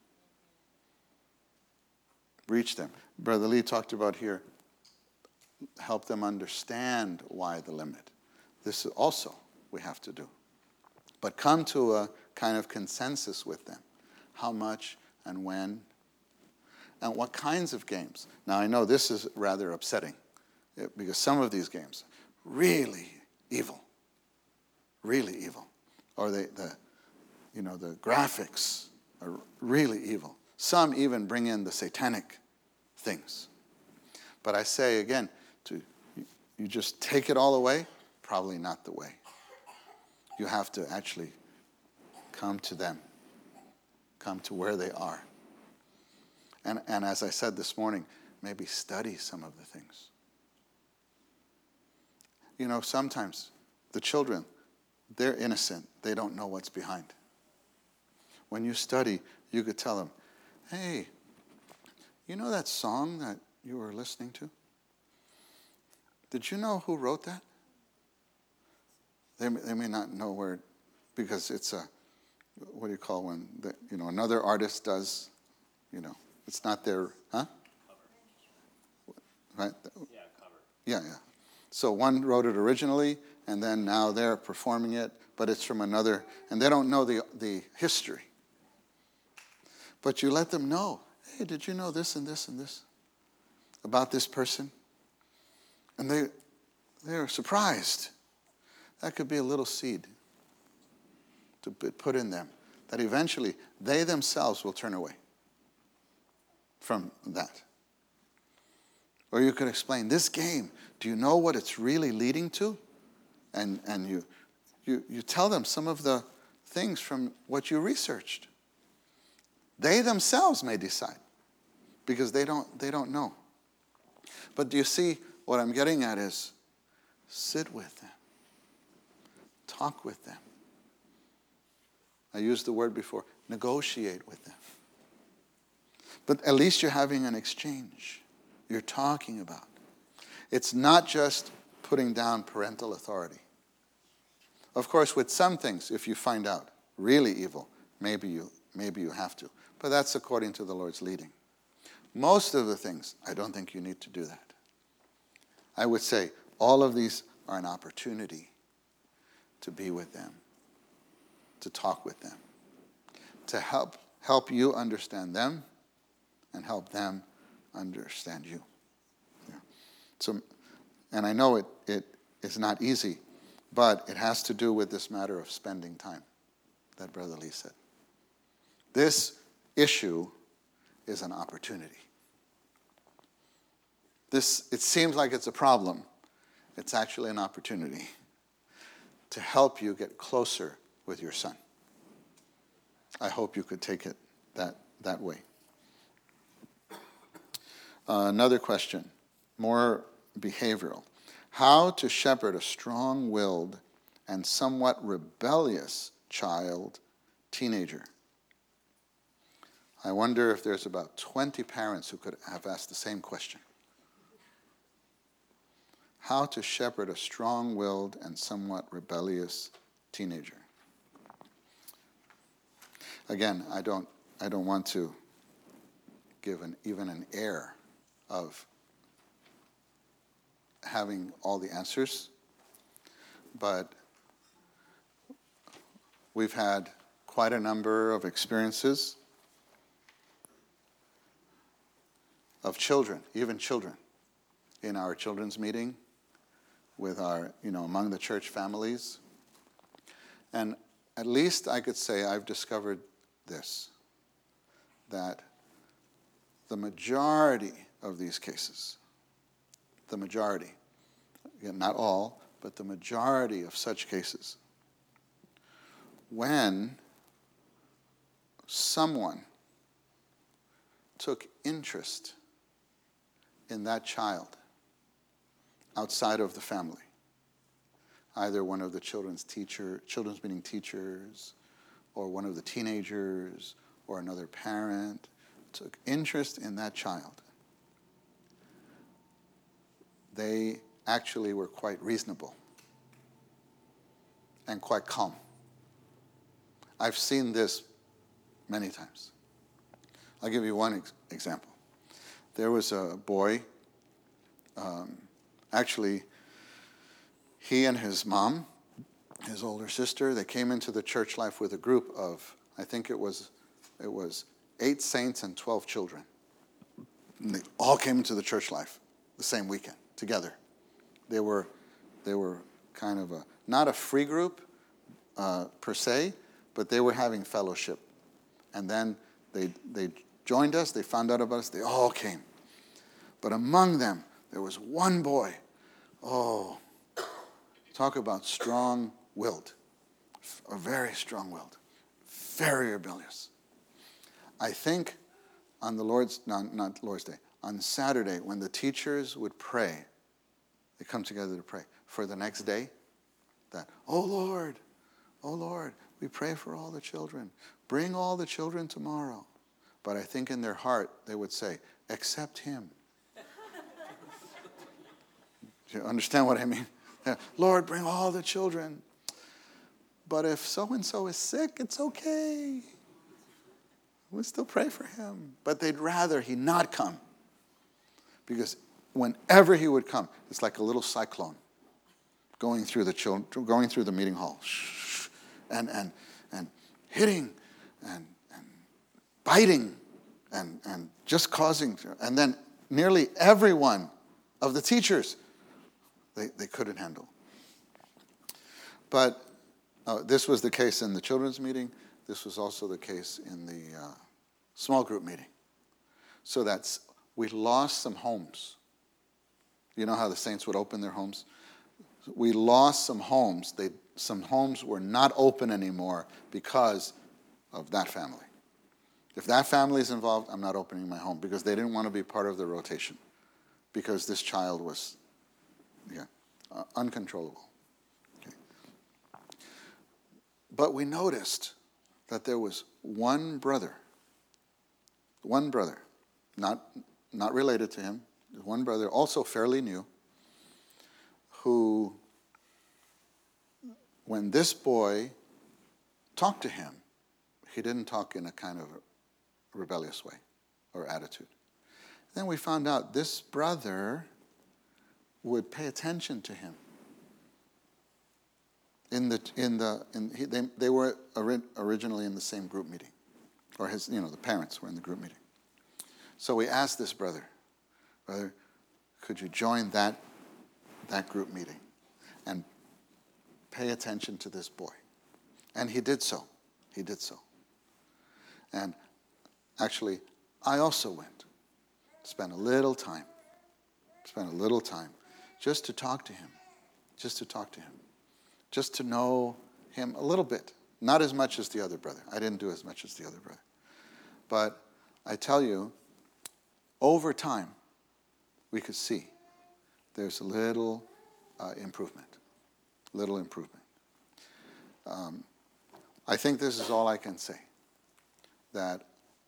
Reach them. Brother Lee talked about here, help them understand why the limit. This is also we have to do. But come to a kind of consensus with them. How much and when and what kinds of games. Now I know this is rather upsetting because some of these games really evil. Really evil. Or the graphics are really evil. Some even bring in the satanic things. But I say again, you just take it all away, probably not the way. You have to actually come to them, come to where they are. And as I said this morning, maybe study some of the things. Sometimes the children, they're innocent. They don't know what's behind. When you study, you could tell them, hey, you know that song that you were listening to? Did you know who wrote that? They may not know where, because it's what do you call when, another artist does, it's not their, huh? Cover. Right? Yeah, cover. Yeah. So one wrote it originally, and then now they're performing it, but it's from another, and they don't know the history. But you let them know, hey, did you know this and this and this about this person? And they're surprised. That could be a little seed to put in them, that eventually they themselves will turn away from that. Or you could explain, this game, do you know what it's really leading to? And you tell them some of the things from what you researched. They themselves may decide because they don't know. But do you see what I'm getting at is sit with them. Talk with them. I used the word before, negotiate with them. But at least you're having an exchange. You're talking about. It's not just putting down parental authority. Of course, with some things, if you find out really evil, maybe you have to. But that's according to the Lord's leading. Most of the things, I don't think you need to do that. I would say all of these are an opportunity to be with them, to talk with them, to help you understand them and help them understand you. Yeah. So, and I know it is not easy, but it has to do with this matter of spending time that Brother Lee said. This issue is an opportunity. It seems like it's a problem. It's actually an opportunity to help you get closer with your son. I hope you could take it that way. Another question, more behavioral. How to shepherd a strong-willed and somewhat rebellious child, teenager? I wonder if there's about 20 parents who could have asked the same question. How to shepherd a strong-willed and somewhat rebellious teenager. Again, I don't want to give even an air of having all the answers, but we've had quite a number of experiences of children, even children, in our children's meeting with our, among the church families. And at least I could say I've discovered this, that the majority of these cases, again, not all, but the majority of such cases, when someone took interest in that child outside of the family, either one of the children's meeting teachers, or one of the teenagers, or another parent, took interest in that child, they actually were quite reasonable and quite calm. I've seen this many times. I'll give you one example. There was a boy, actually, he and his mom, his older sister, they came into the church life with a group of, I think it was 8 saints and 12 children. And they all came into the church life the same weekend together. They were kind of not a free group per se, but they were having fellowship. And then they joined us, they found out about us, they all came. But among them, there was one boy, talk about strong-willed, very strong-willed, very rebellious. I think on the not Lord's Day, on Saturday, when the teachers would pray, they come together to pray for the next day, that, oh Lord, we pray for all the children. Bring all the children tomorrow. But I think in their heart, they would say, except him. Do you understand what I mean? Lord, bring all the children. But if so-and-so is sick, it's okay. We'll still pray for him. But they'd rather he not come. Because whenever he would come, it's like a little cyclone going through the children, going through the meeting hall. And hitting and biting and just causing. And then nearly every one of the teachers, they couldn't handle. But this was the case in the children's meeting. This was also the case in the small group meeting. So we lost some homes. You know how the saints would open their homes? We lost some homes. Some homes were not open anymore because of that family. If that family is involved, I'm not opening my home, because they didn't want to be part of the rotation, because this child was uncontrollable. Okay. But we noticed that there was one brother, not related to him, one brother, also fairly new, who, when this boy talked to him, he didn't talk in a kind of rebellious way or attitude. Then we found out this brother would pay attention to him. They were originally in the same group meeting, or the parents were in the group meeting. So we asked this brother, could you join that group meeting and pay attention to this boy? And he did so. And actually, I also went. Spent a little time just to talk to him, just to know him a little bit. Not as much as the other brother. I didn't do as much as the other brother. But I tell you, over time, we could see there's a little improvement. I think this is all I can say. That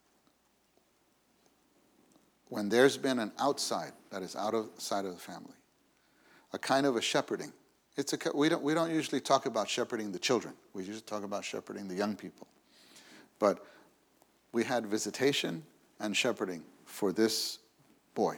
when there's been an outside, that is outside of the family, a kind of a shepherding. We don't usually talk about shepherding the children. We usually talk about shepherding the young people. But we had visitation and shepherding for this boy.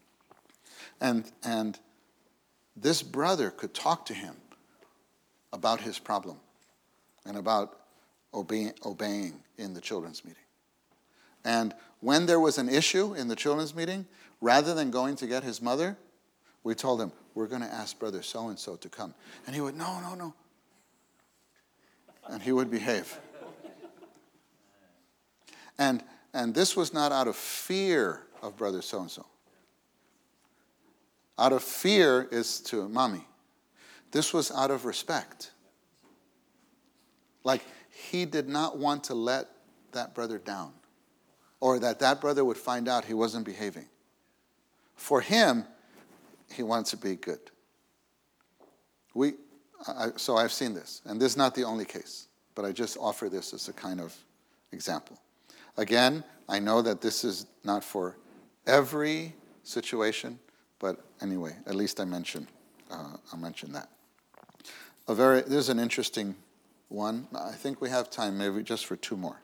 And this brother could talk to him about his problem and about obeying in the children's meeting. And when there was an issue in the children's meeting, rather than going to get his mother, we told him, we're going to ask brother so-and-so to come. And he would, no. And he would behave. And this was not out of fear of brother so-and-so. Out of fear is to mommy. This was out of respect. Like, he did not want to let that brother down, or that brother would find out he wasn't behaving. For him, he wants to be good. So I've seen this, and this is not the only case, but I just offer this as a kind of example. Again, I know that this is not for every situation, but anyway, at least I mentioned that. There's an interesting one. I think we have time maybe just for two more.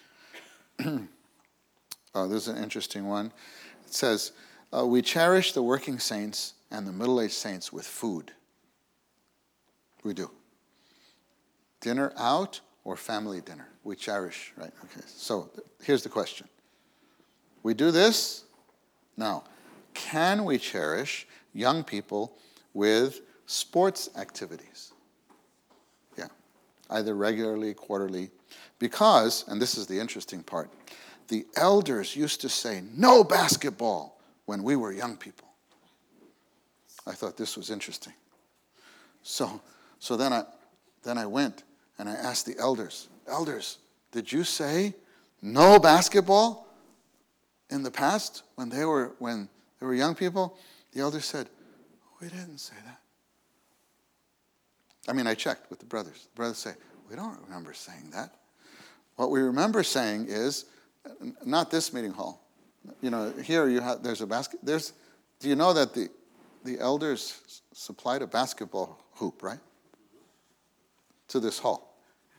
There's an interesting one. It says, we cherish the working saints and the middle-aged saints with food. We do. Dinner out or family dinner. We cherish, right? Okay, so here's the question. We do this? Now, can we cherish young people with sports activities? Yeah, either regularly, quarterly. Because, and this is the interesting part, the elders used to say, no basketball when we were young people. I thought this was interesting. So then I went and I asked the elders, did you say no basketball in the past when they were young people? The elders said, we didn't say that. I mean, I checked with the brothers. The brothers say, we don't remember saying that. What we remember saying is, not this meeting hall. Here there's a basket. Do you know that the elders supplied a basketball hoop, right? To this hall.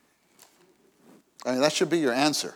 I mean, that should be your answer.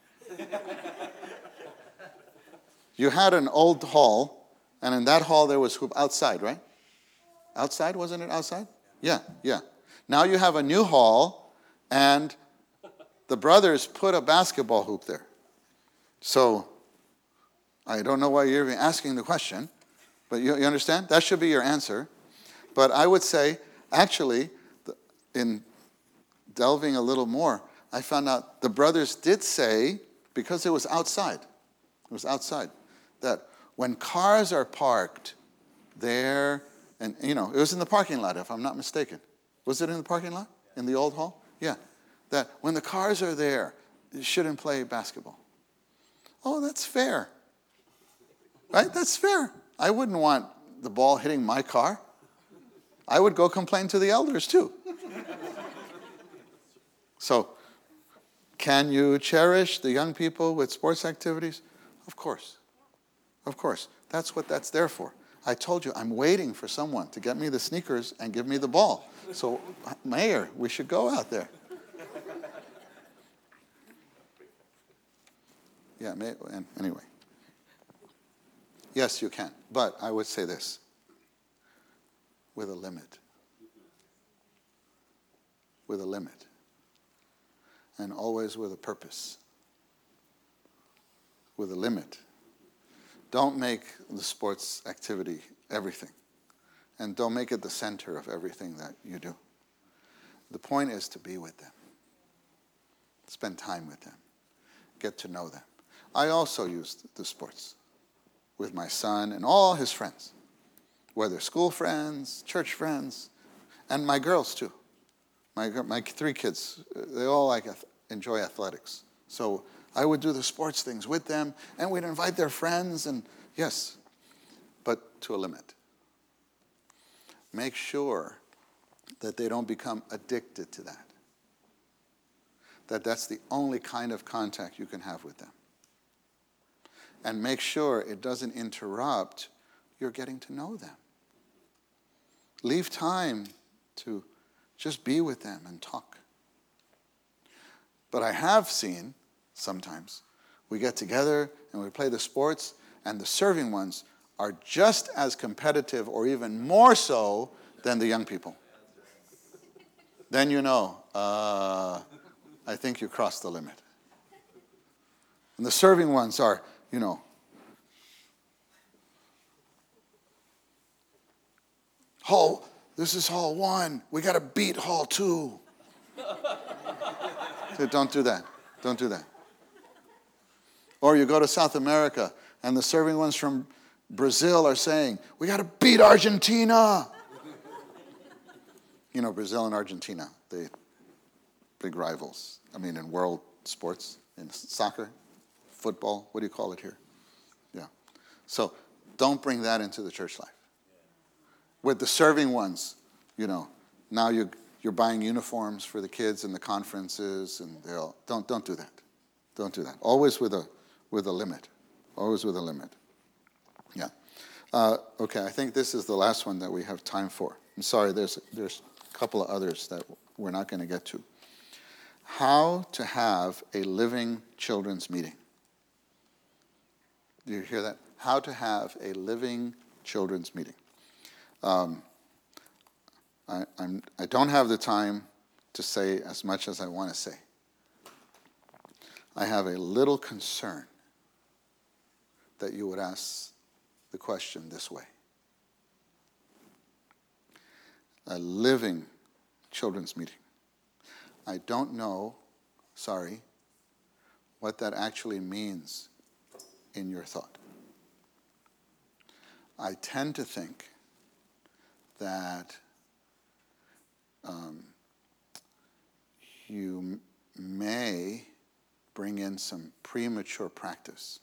You had an old hall, and in that hall there was hoop outside, right? Outside, wasn't it outside? Yeah. Now you have a new hall, and the brothers put a basketball hoop there. So, I don't know why you're even asking the question, but you understand? That should be your answer. But I would say, actually, in delving a little more, I found out the brothers did say, because it was outside, that when cars are parked there, and it was in the parking lot, if I'm not mistaken. Was it in the parking lot? In the old hall? Yeah. That when the cars are there, you shouldn't play basketball. Oh, that's fair. Right? That's fair. I wouldn't want the ball hitting my car. I would go complain to the elders too. So, can you cherish the young people with sports activities? Of course. Of course. That's what that's there for. I told you, I'm waiting for someone to get me the sneakers and give me the ball. So, Mayor, we should go out there. Yeah, and anyway. Yes, you can. But I would say this, with a limit. With a limit. And always with a purpose. With a limit. Don't make the sports activity everything. And don't make it the center of everything that you do. The point is to be with them. Spend time with them. Get to know them. I also used the sports with my son and all his friends, whether school friends, church friends, and my girls too. My 3 kids, they all enjoy athletics. So I would do the sports things with them, and we'd invite their friends, and yes, but to a limit. Make sure that they don't become addicted to that. That's the only kind of contact you can have with them. And make sure it doesn't interrupt your getting to know them. Leave time to just be with them and talk. But I have seen, sometimes, we get together and we play the sports, and the serving ones are just as competitive or even more so than the young people. Then you know, I think you crossed the limit. And the serving ones are, this is hall 1. We got to beat hall 2. So don't do that. Don't do that. Or you go to South America, and the serving ones from Brazil are saying, we got to beat Argentina. Brazil and Argentina, they big rivals. In world sports, in soccer, football, what do you call it here? Yeah. So don't bring that into the church life. With the serving ones, now you're buying uniforms for the kids in the conferences, and don't do that. Don't do that. Always with a limit. Always with a limit. Yeah. Okay, I think this is the last one that we have time for. I'm sorry, there's a couple of others that we're not going to get to. How to have a living children's meeting. Do you hear that? How to have a living children's meeting. I don't have the time to say as much as I want to say. I have a little concern that you would ask the question this way. A living children's meeting. I don't know, what that actually means in your thought. I tend to think that you may bring in some premature practice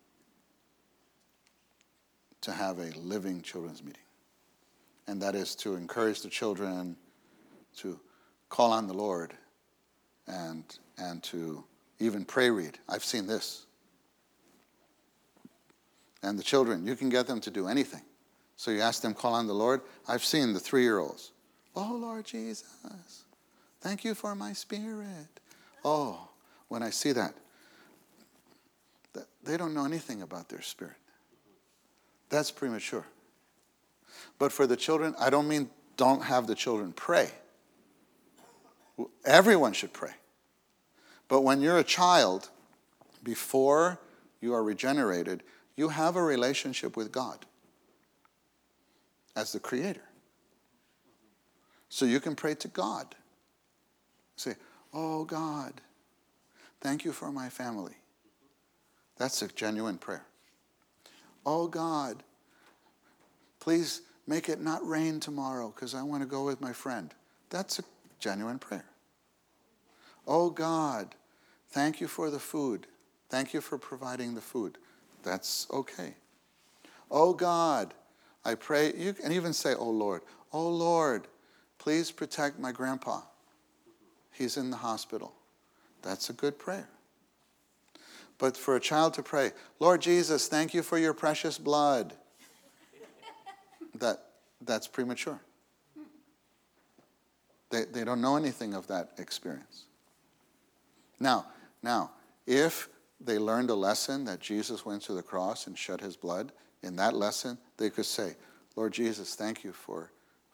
to have a living children's meeting. And that is to encourage the children to call on the Lord and to even pray read. I've seen this. And the children, you can get them to do anything. So you ask them, call on the Lord. I've seen the 3-year-olds. Oh, Lord Jesus, thank you for my spirit. Oh, when I see that, they don't know anything about their spirit. That's premature. But for the children, I don't mean don't have the children pray. Everyone should pray. But when you're a child, before you are regenerated, you have a relationship with God as the Creator. So you can pray to God. Say, oh God, thank you for my family. That's a genuine prayer. Oh God, please make it not rain tomorrow because I want to go with my friend. That's a genuine prayer. Oh God, thank you for the food Thank you for providing the food. That's okay. Oh God, I pray, you can even say, oh Lord, please protect my grandpa. He's in the hospital. That's a good prayer. But for a child to pray, Lord Jesus, thank you for your precious blood. That's premature. They don't know anything of that experience. Now, if they learned a lesson that Jesus went to the cross and shed his blood, in that lesson, they could say, Lord Jesus, thank you for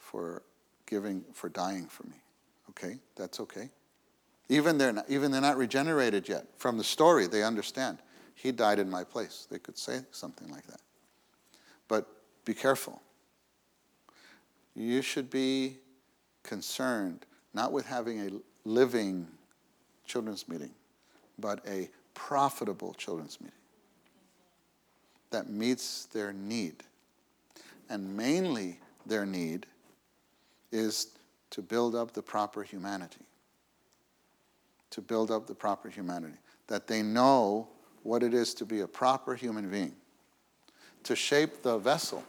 dying for me. Okay, that's okay. Even they're not regenerated yet. From the story, they understand. He died in my place. They could say something like that. But be careful. You should be concerned, not with having a living children's meeting, but a profitable children's meeting that meets their need. And mainly their need is to build up the proper humanity. To build up the proper humanity. That they know what it is to be a proper human being. To shape the vessel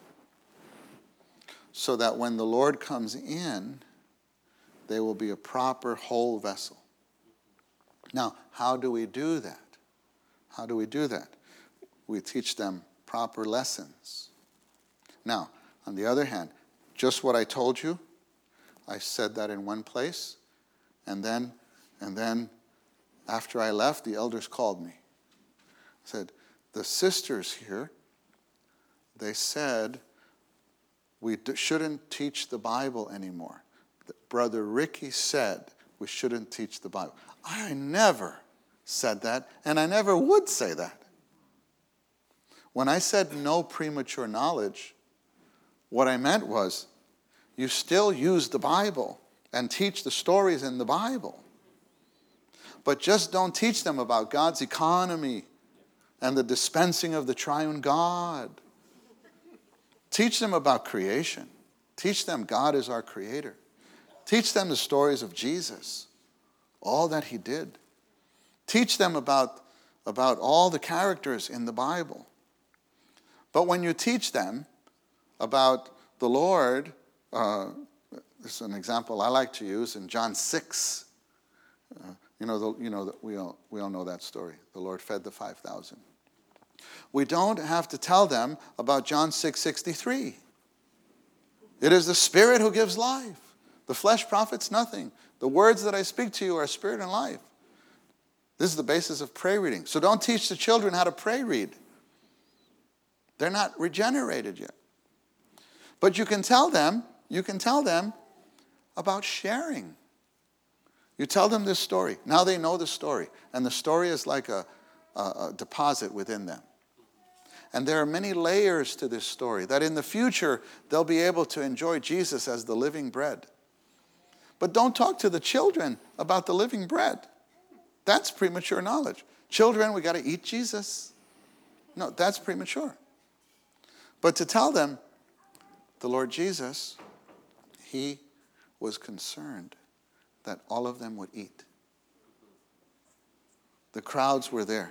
so that when the Lord comes in, they will be a proper whole vessel. Now, how do we do that? How do we do that? We teach them proper lessons. Now, on the other hand, just what I told you, I said that in one place, and then after I left, the elders called me. Said, the sisters here, they said we shouldn't teach the Bible anymore. Brother Ricky said we shouldn't teach the Bible. I never said that, and I never would say that. When I said no premature knowledge, what I meant was you still use the Bible and teach the stories in the Bible. But just don't teach them about God's economy and the dispensing of the triune God. Teach them about creation. Teach them God is our creator. Teach them the stories of Jesus, all that he did. Teach them about all the characters in the Bible. But when you teach them about the Lord, this is an example I like to use in John 6. We all know that story. The Lord fed the 5,000. We don't have to tell them about John 6:63. It is the Spirit who gives life. The flesh profits nothing. The words that I speak to you are spirit and life. This is the basis of prayer reading. So don't teach the children how to pray read. They're not regenerated yet. But you can tell them about sharing. You tell them this story. Now they know the story. And the story is like a deposit within them. And there are many layers to this story that in the future they'll be able to enjoy Jesus as the living bread. But don't talk to the children about the living bread. That's premature knowledge. Children, we got to eat Jesus. No, that's premature. But to tell them, the Lord Jesus, he was concerned that all of them would eat. The crowds were there.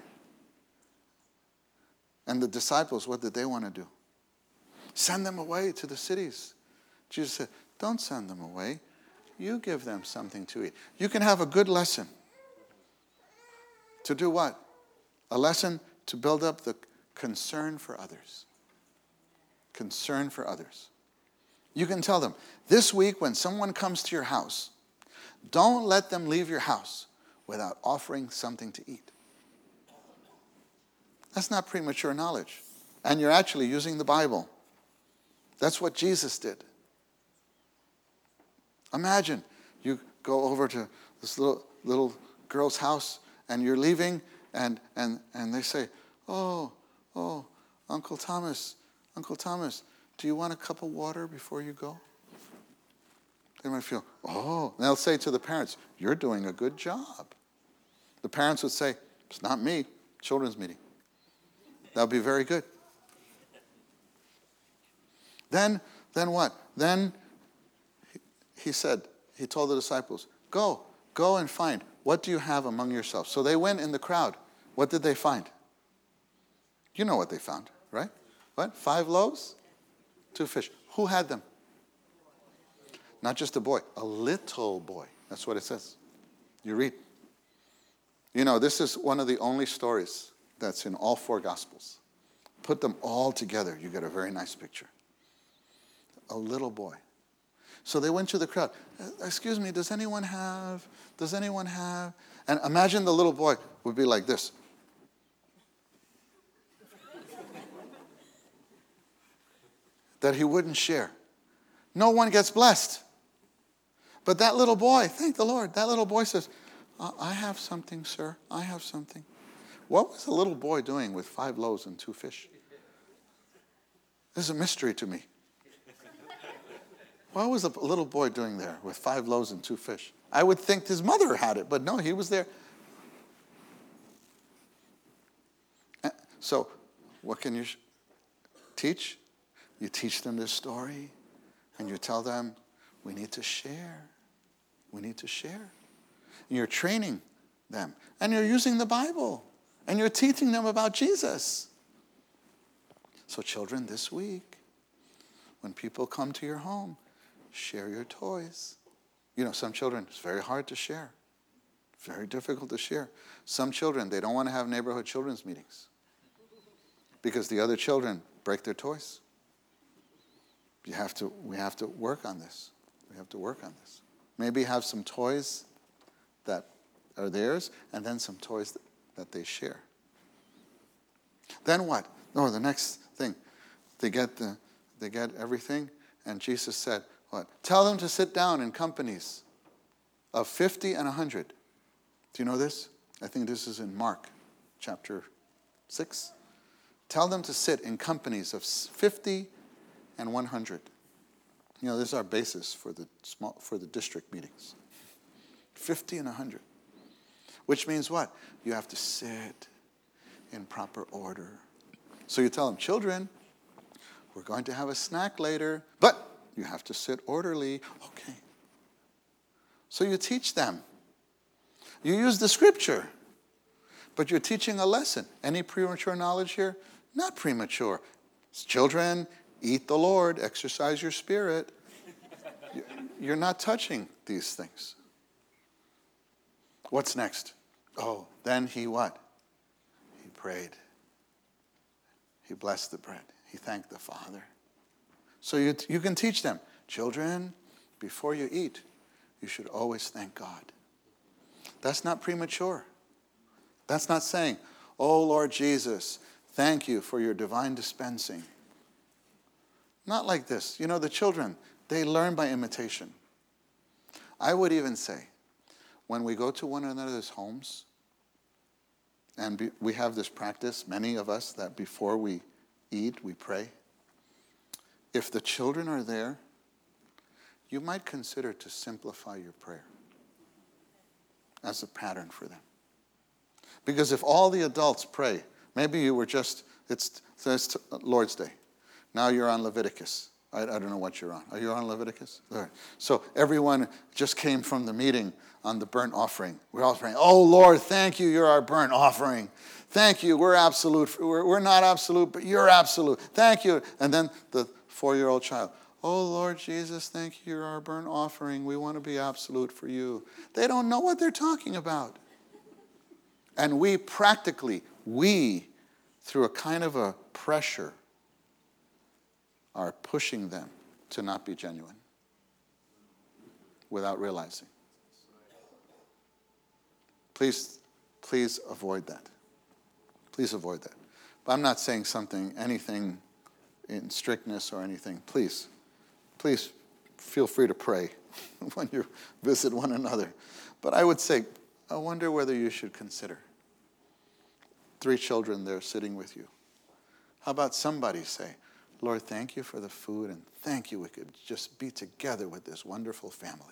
And the disciples, what did they want to do? Send them away to the cities. Jesus said, don't send them away. You give them something to eat. You can have a good lesson. To do what? A lesson to build up the concern for others. Concern for others. You can tell them, this week when someone comes to your house, don't let them leave your house without offering something to eat. That's not premature knowledge. And you're actually using the Bible. That's what Jesus did. Imagine you go over to this little girl's house and you're leaving and they say, oh, Uncle Thomas, do you want a cup of water before you go? They might feel, and they'll say to the parents, you're doing a good job. The parents would say, it's not me, children's meeting. That'll be very good. Then what? Then he told the disciples, go and find, what do you have among yourselves? So they went in the crowd What did they find? You know what they found, right? What? 5 loaves? 2 fish. Who had them? Not just a boy, a little boy. That's what it says. You read. You know, this is one of the only stories that's in all 4 Gospels. Put them all together, you get a very nice picture. A little boy. So they went to the crowd. Excuse me, does anyone have? And imagine the little boy would be like this. That he wouldn't share. No one gets blessed. But that little boy, thank the Lord, that little boy says, I have something, sir. I have something. What was the little boy doing with 5 loaves and 2 fish? This is a mystery to me. What was the little boy doing there with 5 loaves and 2 fish? I would think his mother had it, but no, he was there. So, what can you teach? You teach them this story, and you tell them, we need to share. We need to share. And you're training them, and you're using the Bible, and you're teaching them about Jesus. So children, this week, when people come to your home, share your toys. You know, some children, it's very hard to share. Very difficult to share. Some children, they don't want to have neighborhood children's meetings because the other children break their toys. We have to work on this. We have to work on this. Maybe have some toys that are theirs and then some toys that they share. Then what? No, the next thing. They get everything, and Jesus said, what? Tell them to sit down in companies of 50 and 100. Do you know this? I think this is in Mark chapter 6. Tell them to sit in companies of 50 and 100. You know, this is our basis for the district meetings. 50 and 100. Which means what? You have to sit in proper order. So you tell them, children, we're going to have a snack later, but you have to sit orderly. Okay. So you teach them. You use the scripture, but you're teaching a lesson. Any premature knowledge here? Not premature. Children, eat the Lord, exercise your spirit. You're not touching these things. What's next? Oh, then he what? He prayed. He blessed the bread. He thanked the Father. So you can teach them, children, before you eat, you should always thank God. That's not premature. That's not saying, oh, Lord Jesus, thank you for your divine dispensing. Not like this. You know, the children, they learn by imitation. I would even say, when we go to one another's homes, and we have this practice, many of us, that before we eat, we pray. If the children are there, you might consider to simplify your prayer as a pattern for them. Because if all the adults pray, maybe you were just, it's Lord's Day. Now you're on Leviticus. I don't know what you're on. Are you on Leviticus? All right. So everyone just came from the meeting on the burnt offering. We're all praying, oh, Lord, thank you, you're our burnt offering. Thank you, we're absolute. We're not absolute, but you're absolute. Thank you. And then the 4-year-old child, oh, Lord Jesus, thank you, you're our burnt offering. We want to be absolute for you. They don't know what they're talking about. And we practically, through a kind of a pressure, are pushing them to not be genuine without realizing. Please avoid that. Please avoid that. But I'm not saying anything in strictness or anything. Please feel free to pray when you visit one another. But I would say, I wonder whether you should consider 3 children there sitting with you. How about somebody say, Lord, thank you for the food, and thank you we could just be together with this wonderful family.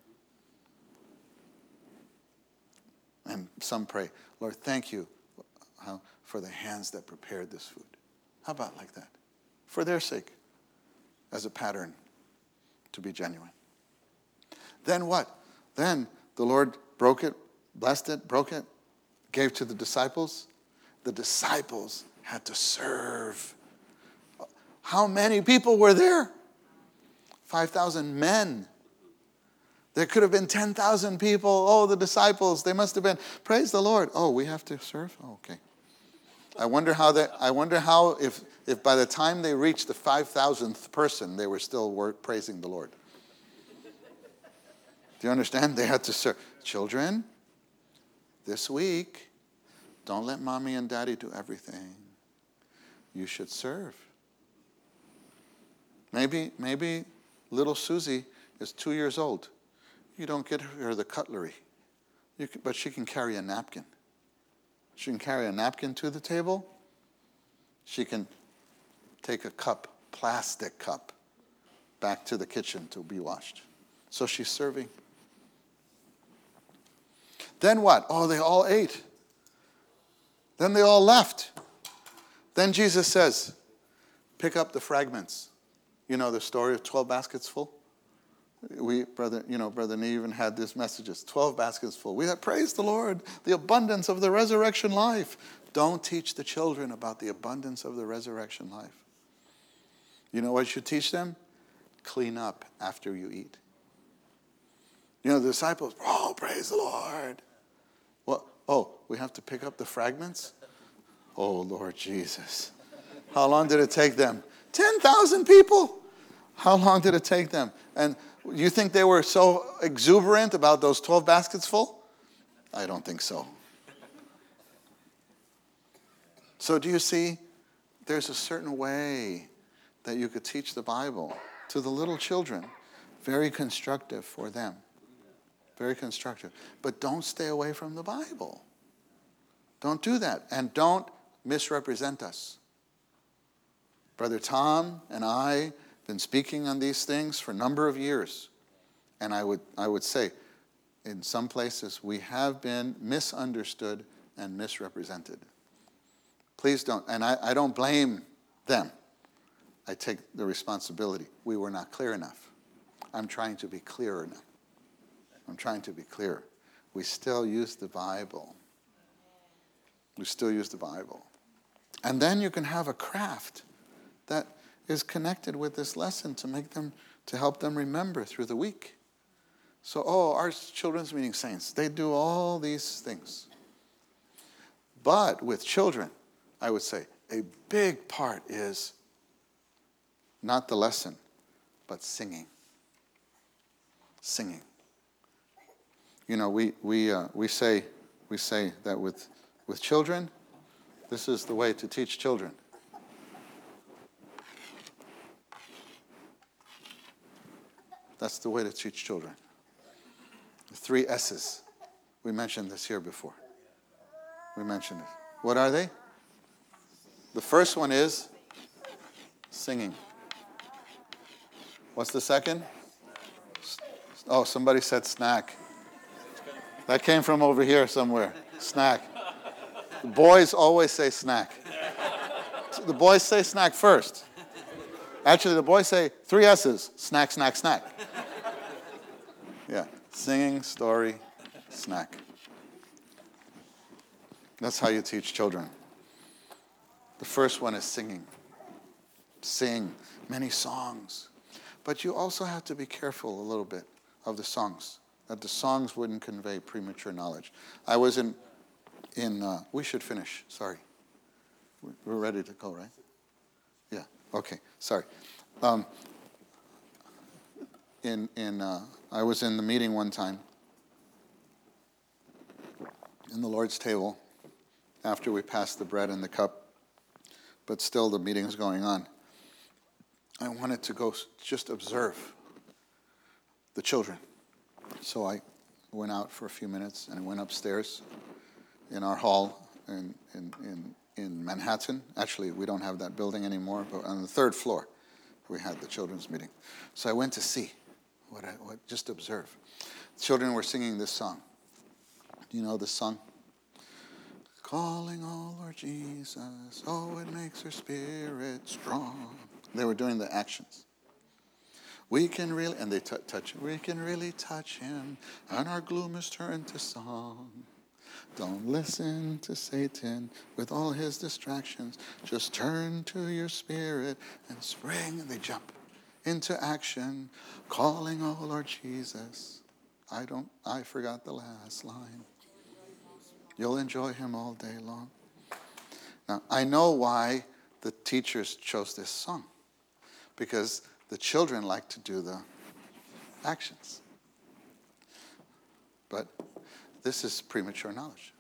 And some pray, Lord, thank you for the hands that prepared this food. How about like that? For their sake, as a pattern to be genuine. Then what? Then the Lord broke it, blessed it, broke it, gave to the disciples, The disciples had to serve. How many people were there? 5,000 men. There could have been 10,000 people. Oh, the disciples, they must have been. Praise the Lord. Oh, we have to serve? Oh, okay. I wonder how if by the time they reached the 5,000th person, they were still praising the Lord. Do you understand? They had to serve. Children, this week, don't let mommy and daddy do everything. You should serve. Maybe little Susie is 2 years old. You don't get her the cutlery, but she can carry a napkin. She can carry a napkin to the table. She can take a cup, plastic cup, back to the kitchen to be washed. So she's serving. Then what? Oh, they all ate. Then they all left. Then Jesus says, pick up the fragments. You know the story of 12 baskets full? Brother Nee even had these messages. 12 baskets full. We have praised the Lord, the abundance of the resurrection life. Don't teach the children about the abundance of the resurrection life. You know what you teach them? Clean up after you eat. You know, the disciples, oh, praise the Lord. Well, oh, we have to pick up the fragments? Oh, Lord Jesus. How long did it take them? 10,000 people. How long did it take them? And you think they were so exuberant about those 12 baskets full? I don't think so. So do you see? There's a certain way that you could teach the Bible to the little children. Very constructive for them. Very constructive. But don't stay away from the Bible. Don't do that. And don't misrepresent us. Brother Tom and I have been speaking on these things for a number of years. And I would say, in some places, we have been misunderstood and misrepresented. Please don't. And I don't blame them. I take the responsibility. We were not clear enough. I'm trying to be clearer now. I'm trying to be clear. We still use the Bible. We still use the Bible. And then you can have a craft that is connected with this lesson to help them remember through the week. So, our children's meeting saints, they do all these things. But with children, I would say a big part is not the lesson, but singing. Singing. You know, we say that with children, this is the way to teach children. That's the way to teach children. The 3 S's. We mentioned this here before. We mentioned it. What are they? The first one is singing. What's the second? Oh, somebody said snack. That came from over here somewhere. Snack. The boys always say snack. The boys say snack first. Actually, the boys say 3 S's. Snack, snack, snack. Yeah. Singing, story, snack. That's how you teach children. The first one is singing. Sing many songs. But you also have to be careful a little bit of the songs, that the songs wouldn't convey premature knowledge. I was we should finish, sorry. We're ready to go, right? Yeah, okay, sorry. I was in the meeting one time, in the Lord's table, after we passed the bread and the cup, but still the meeting is going on. I wanted to go just observe the children. So I went out for a few minutes and I went upstairs in our hall in Manhattan. Actually, we don't have that building anymore, but on the 3rd floor we had the children's meeting. So I went to see, just observe. Children were singing this song. Do you know this song? Calling, oh Lord Jesus, oh it makes her spirit strong. They were doing the actions. We can really, and they touch, we can really touch him, and our gloom is turned to song. Don't listen to Satan with all his distractions. Just turn to your spirit and spring. And they jump into action, calling, oh Lord Jesus. I forgot the last line. You'll enjoy him all day long. Now, I know why the teachers chose this song. Because the children like to do the actions. But this is premature knowledge.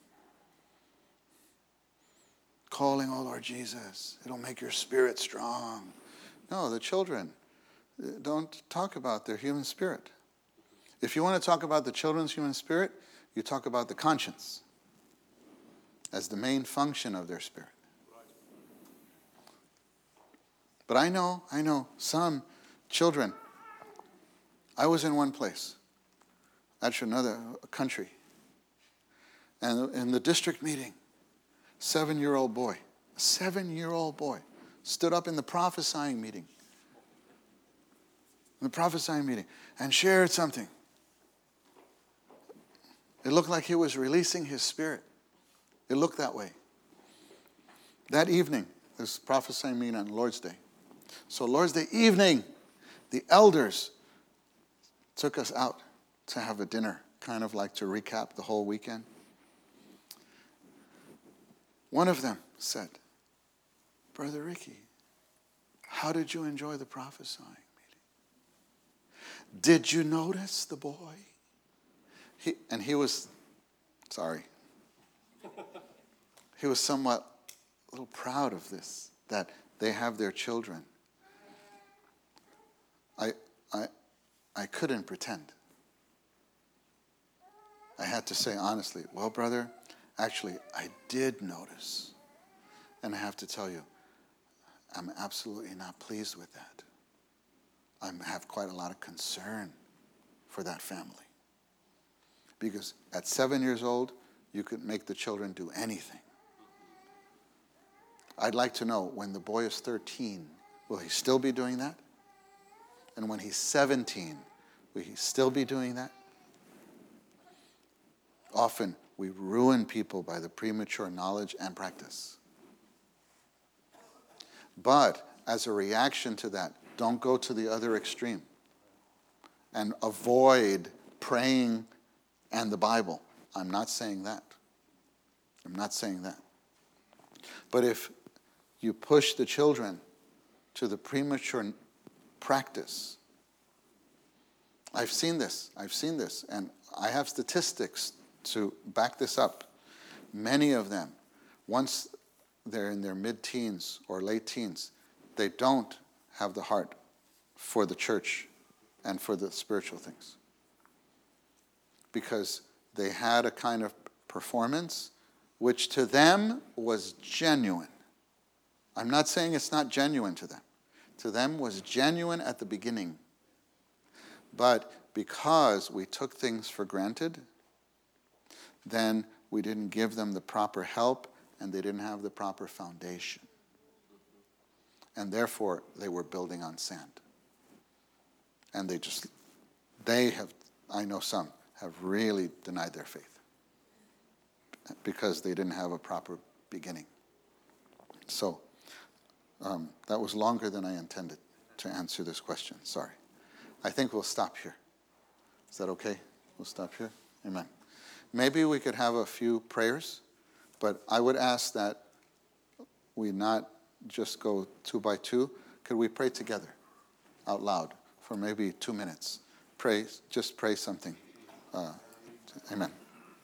Calling, oh Lord Jesus, it'll make your spirit strong. No, the children don't talk about their human spirit. If you want to talk about the children's human spirit, you talk about the conscience as the main function of their spirit. But I know some children. I was in one place, actually another country, and in the district meeting, 7-year-old boy stood up in the prophesying meeting, and shared something. It looked like he was releasing his spirit. It looked that way. That evening, this prophesying meeting on Lord's Day. So Lord's Day evening, the elders took us out to have a dinner, kind of like to recap the whole weekend. One of them said, Brother Ricky, how did you enjoy the prophesying meeting? Did you notice the boy? He was somewhat a little proud of this, that they have their children. I couldn't pretend. I had to say honestly, well, brother, actually, I did notice. And I have to tell you, I'm absolutely not pleased with that. I have quite a lot of concern for that family. Because at 7 years old, you could make the children do anything. I'd like to know, when the boy is 13, will he still be doing that? And when he's 17, will he still be doing that? Often, we ruin people by the premature knowledge and practice. But as a reaction to that, don't go to the other extreme and avoid praying and the Bible. I'm not saying that. But if you push the children to the premature practice, I've seen this, and I have statistics to back this up. Many of them, once they're in their mid-teens or late teens, they don't have the heart for the church and for the spiritual things. Because they had a kind of performance which to them was genuine. I'm not saying it's not genuine to them. To them was genuine at the beginning. But because we took things for granted, then we didn't give them the proper help and they didn't have the proper foundation. And therefore, they were building on sand. And I know some, have really denied their faith because they didn't have a proper beginning. So, that was longer than I intended to answer this question. Sorry. I think we'll stop here. Is that okay? We'll stop here? Amen. Maybe we could have a few prayers, but I would ask that we not just go 2 by 2. Could we pray together out loud for maybe 2 minutes? Just pray something. Amen.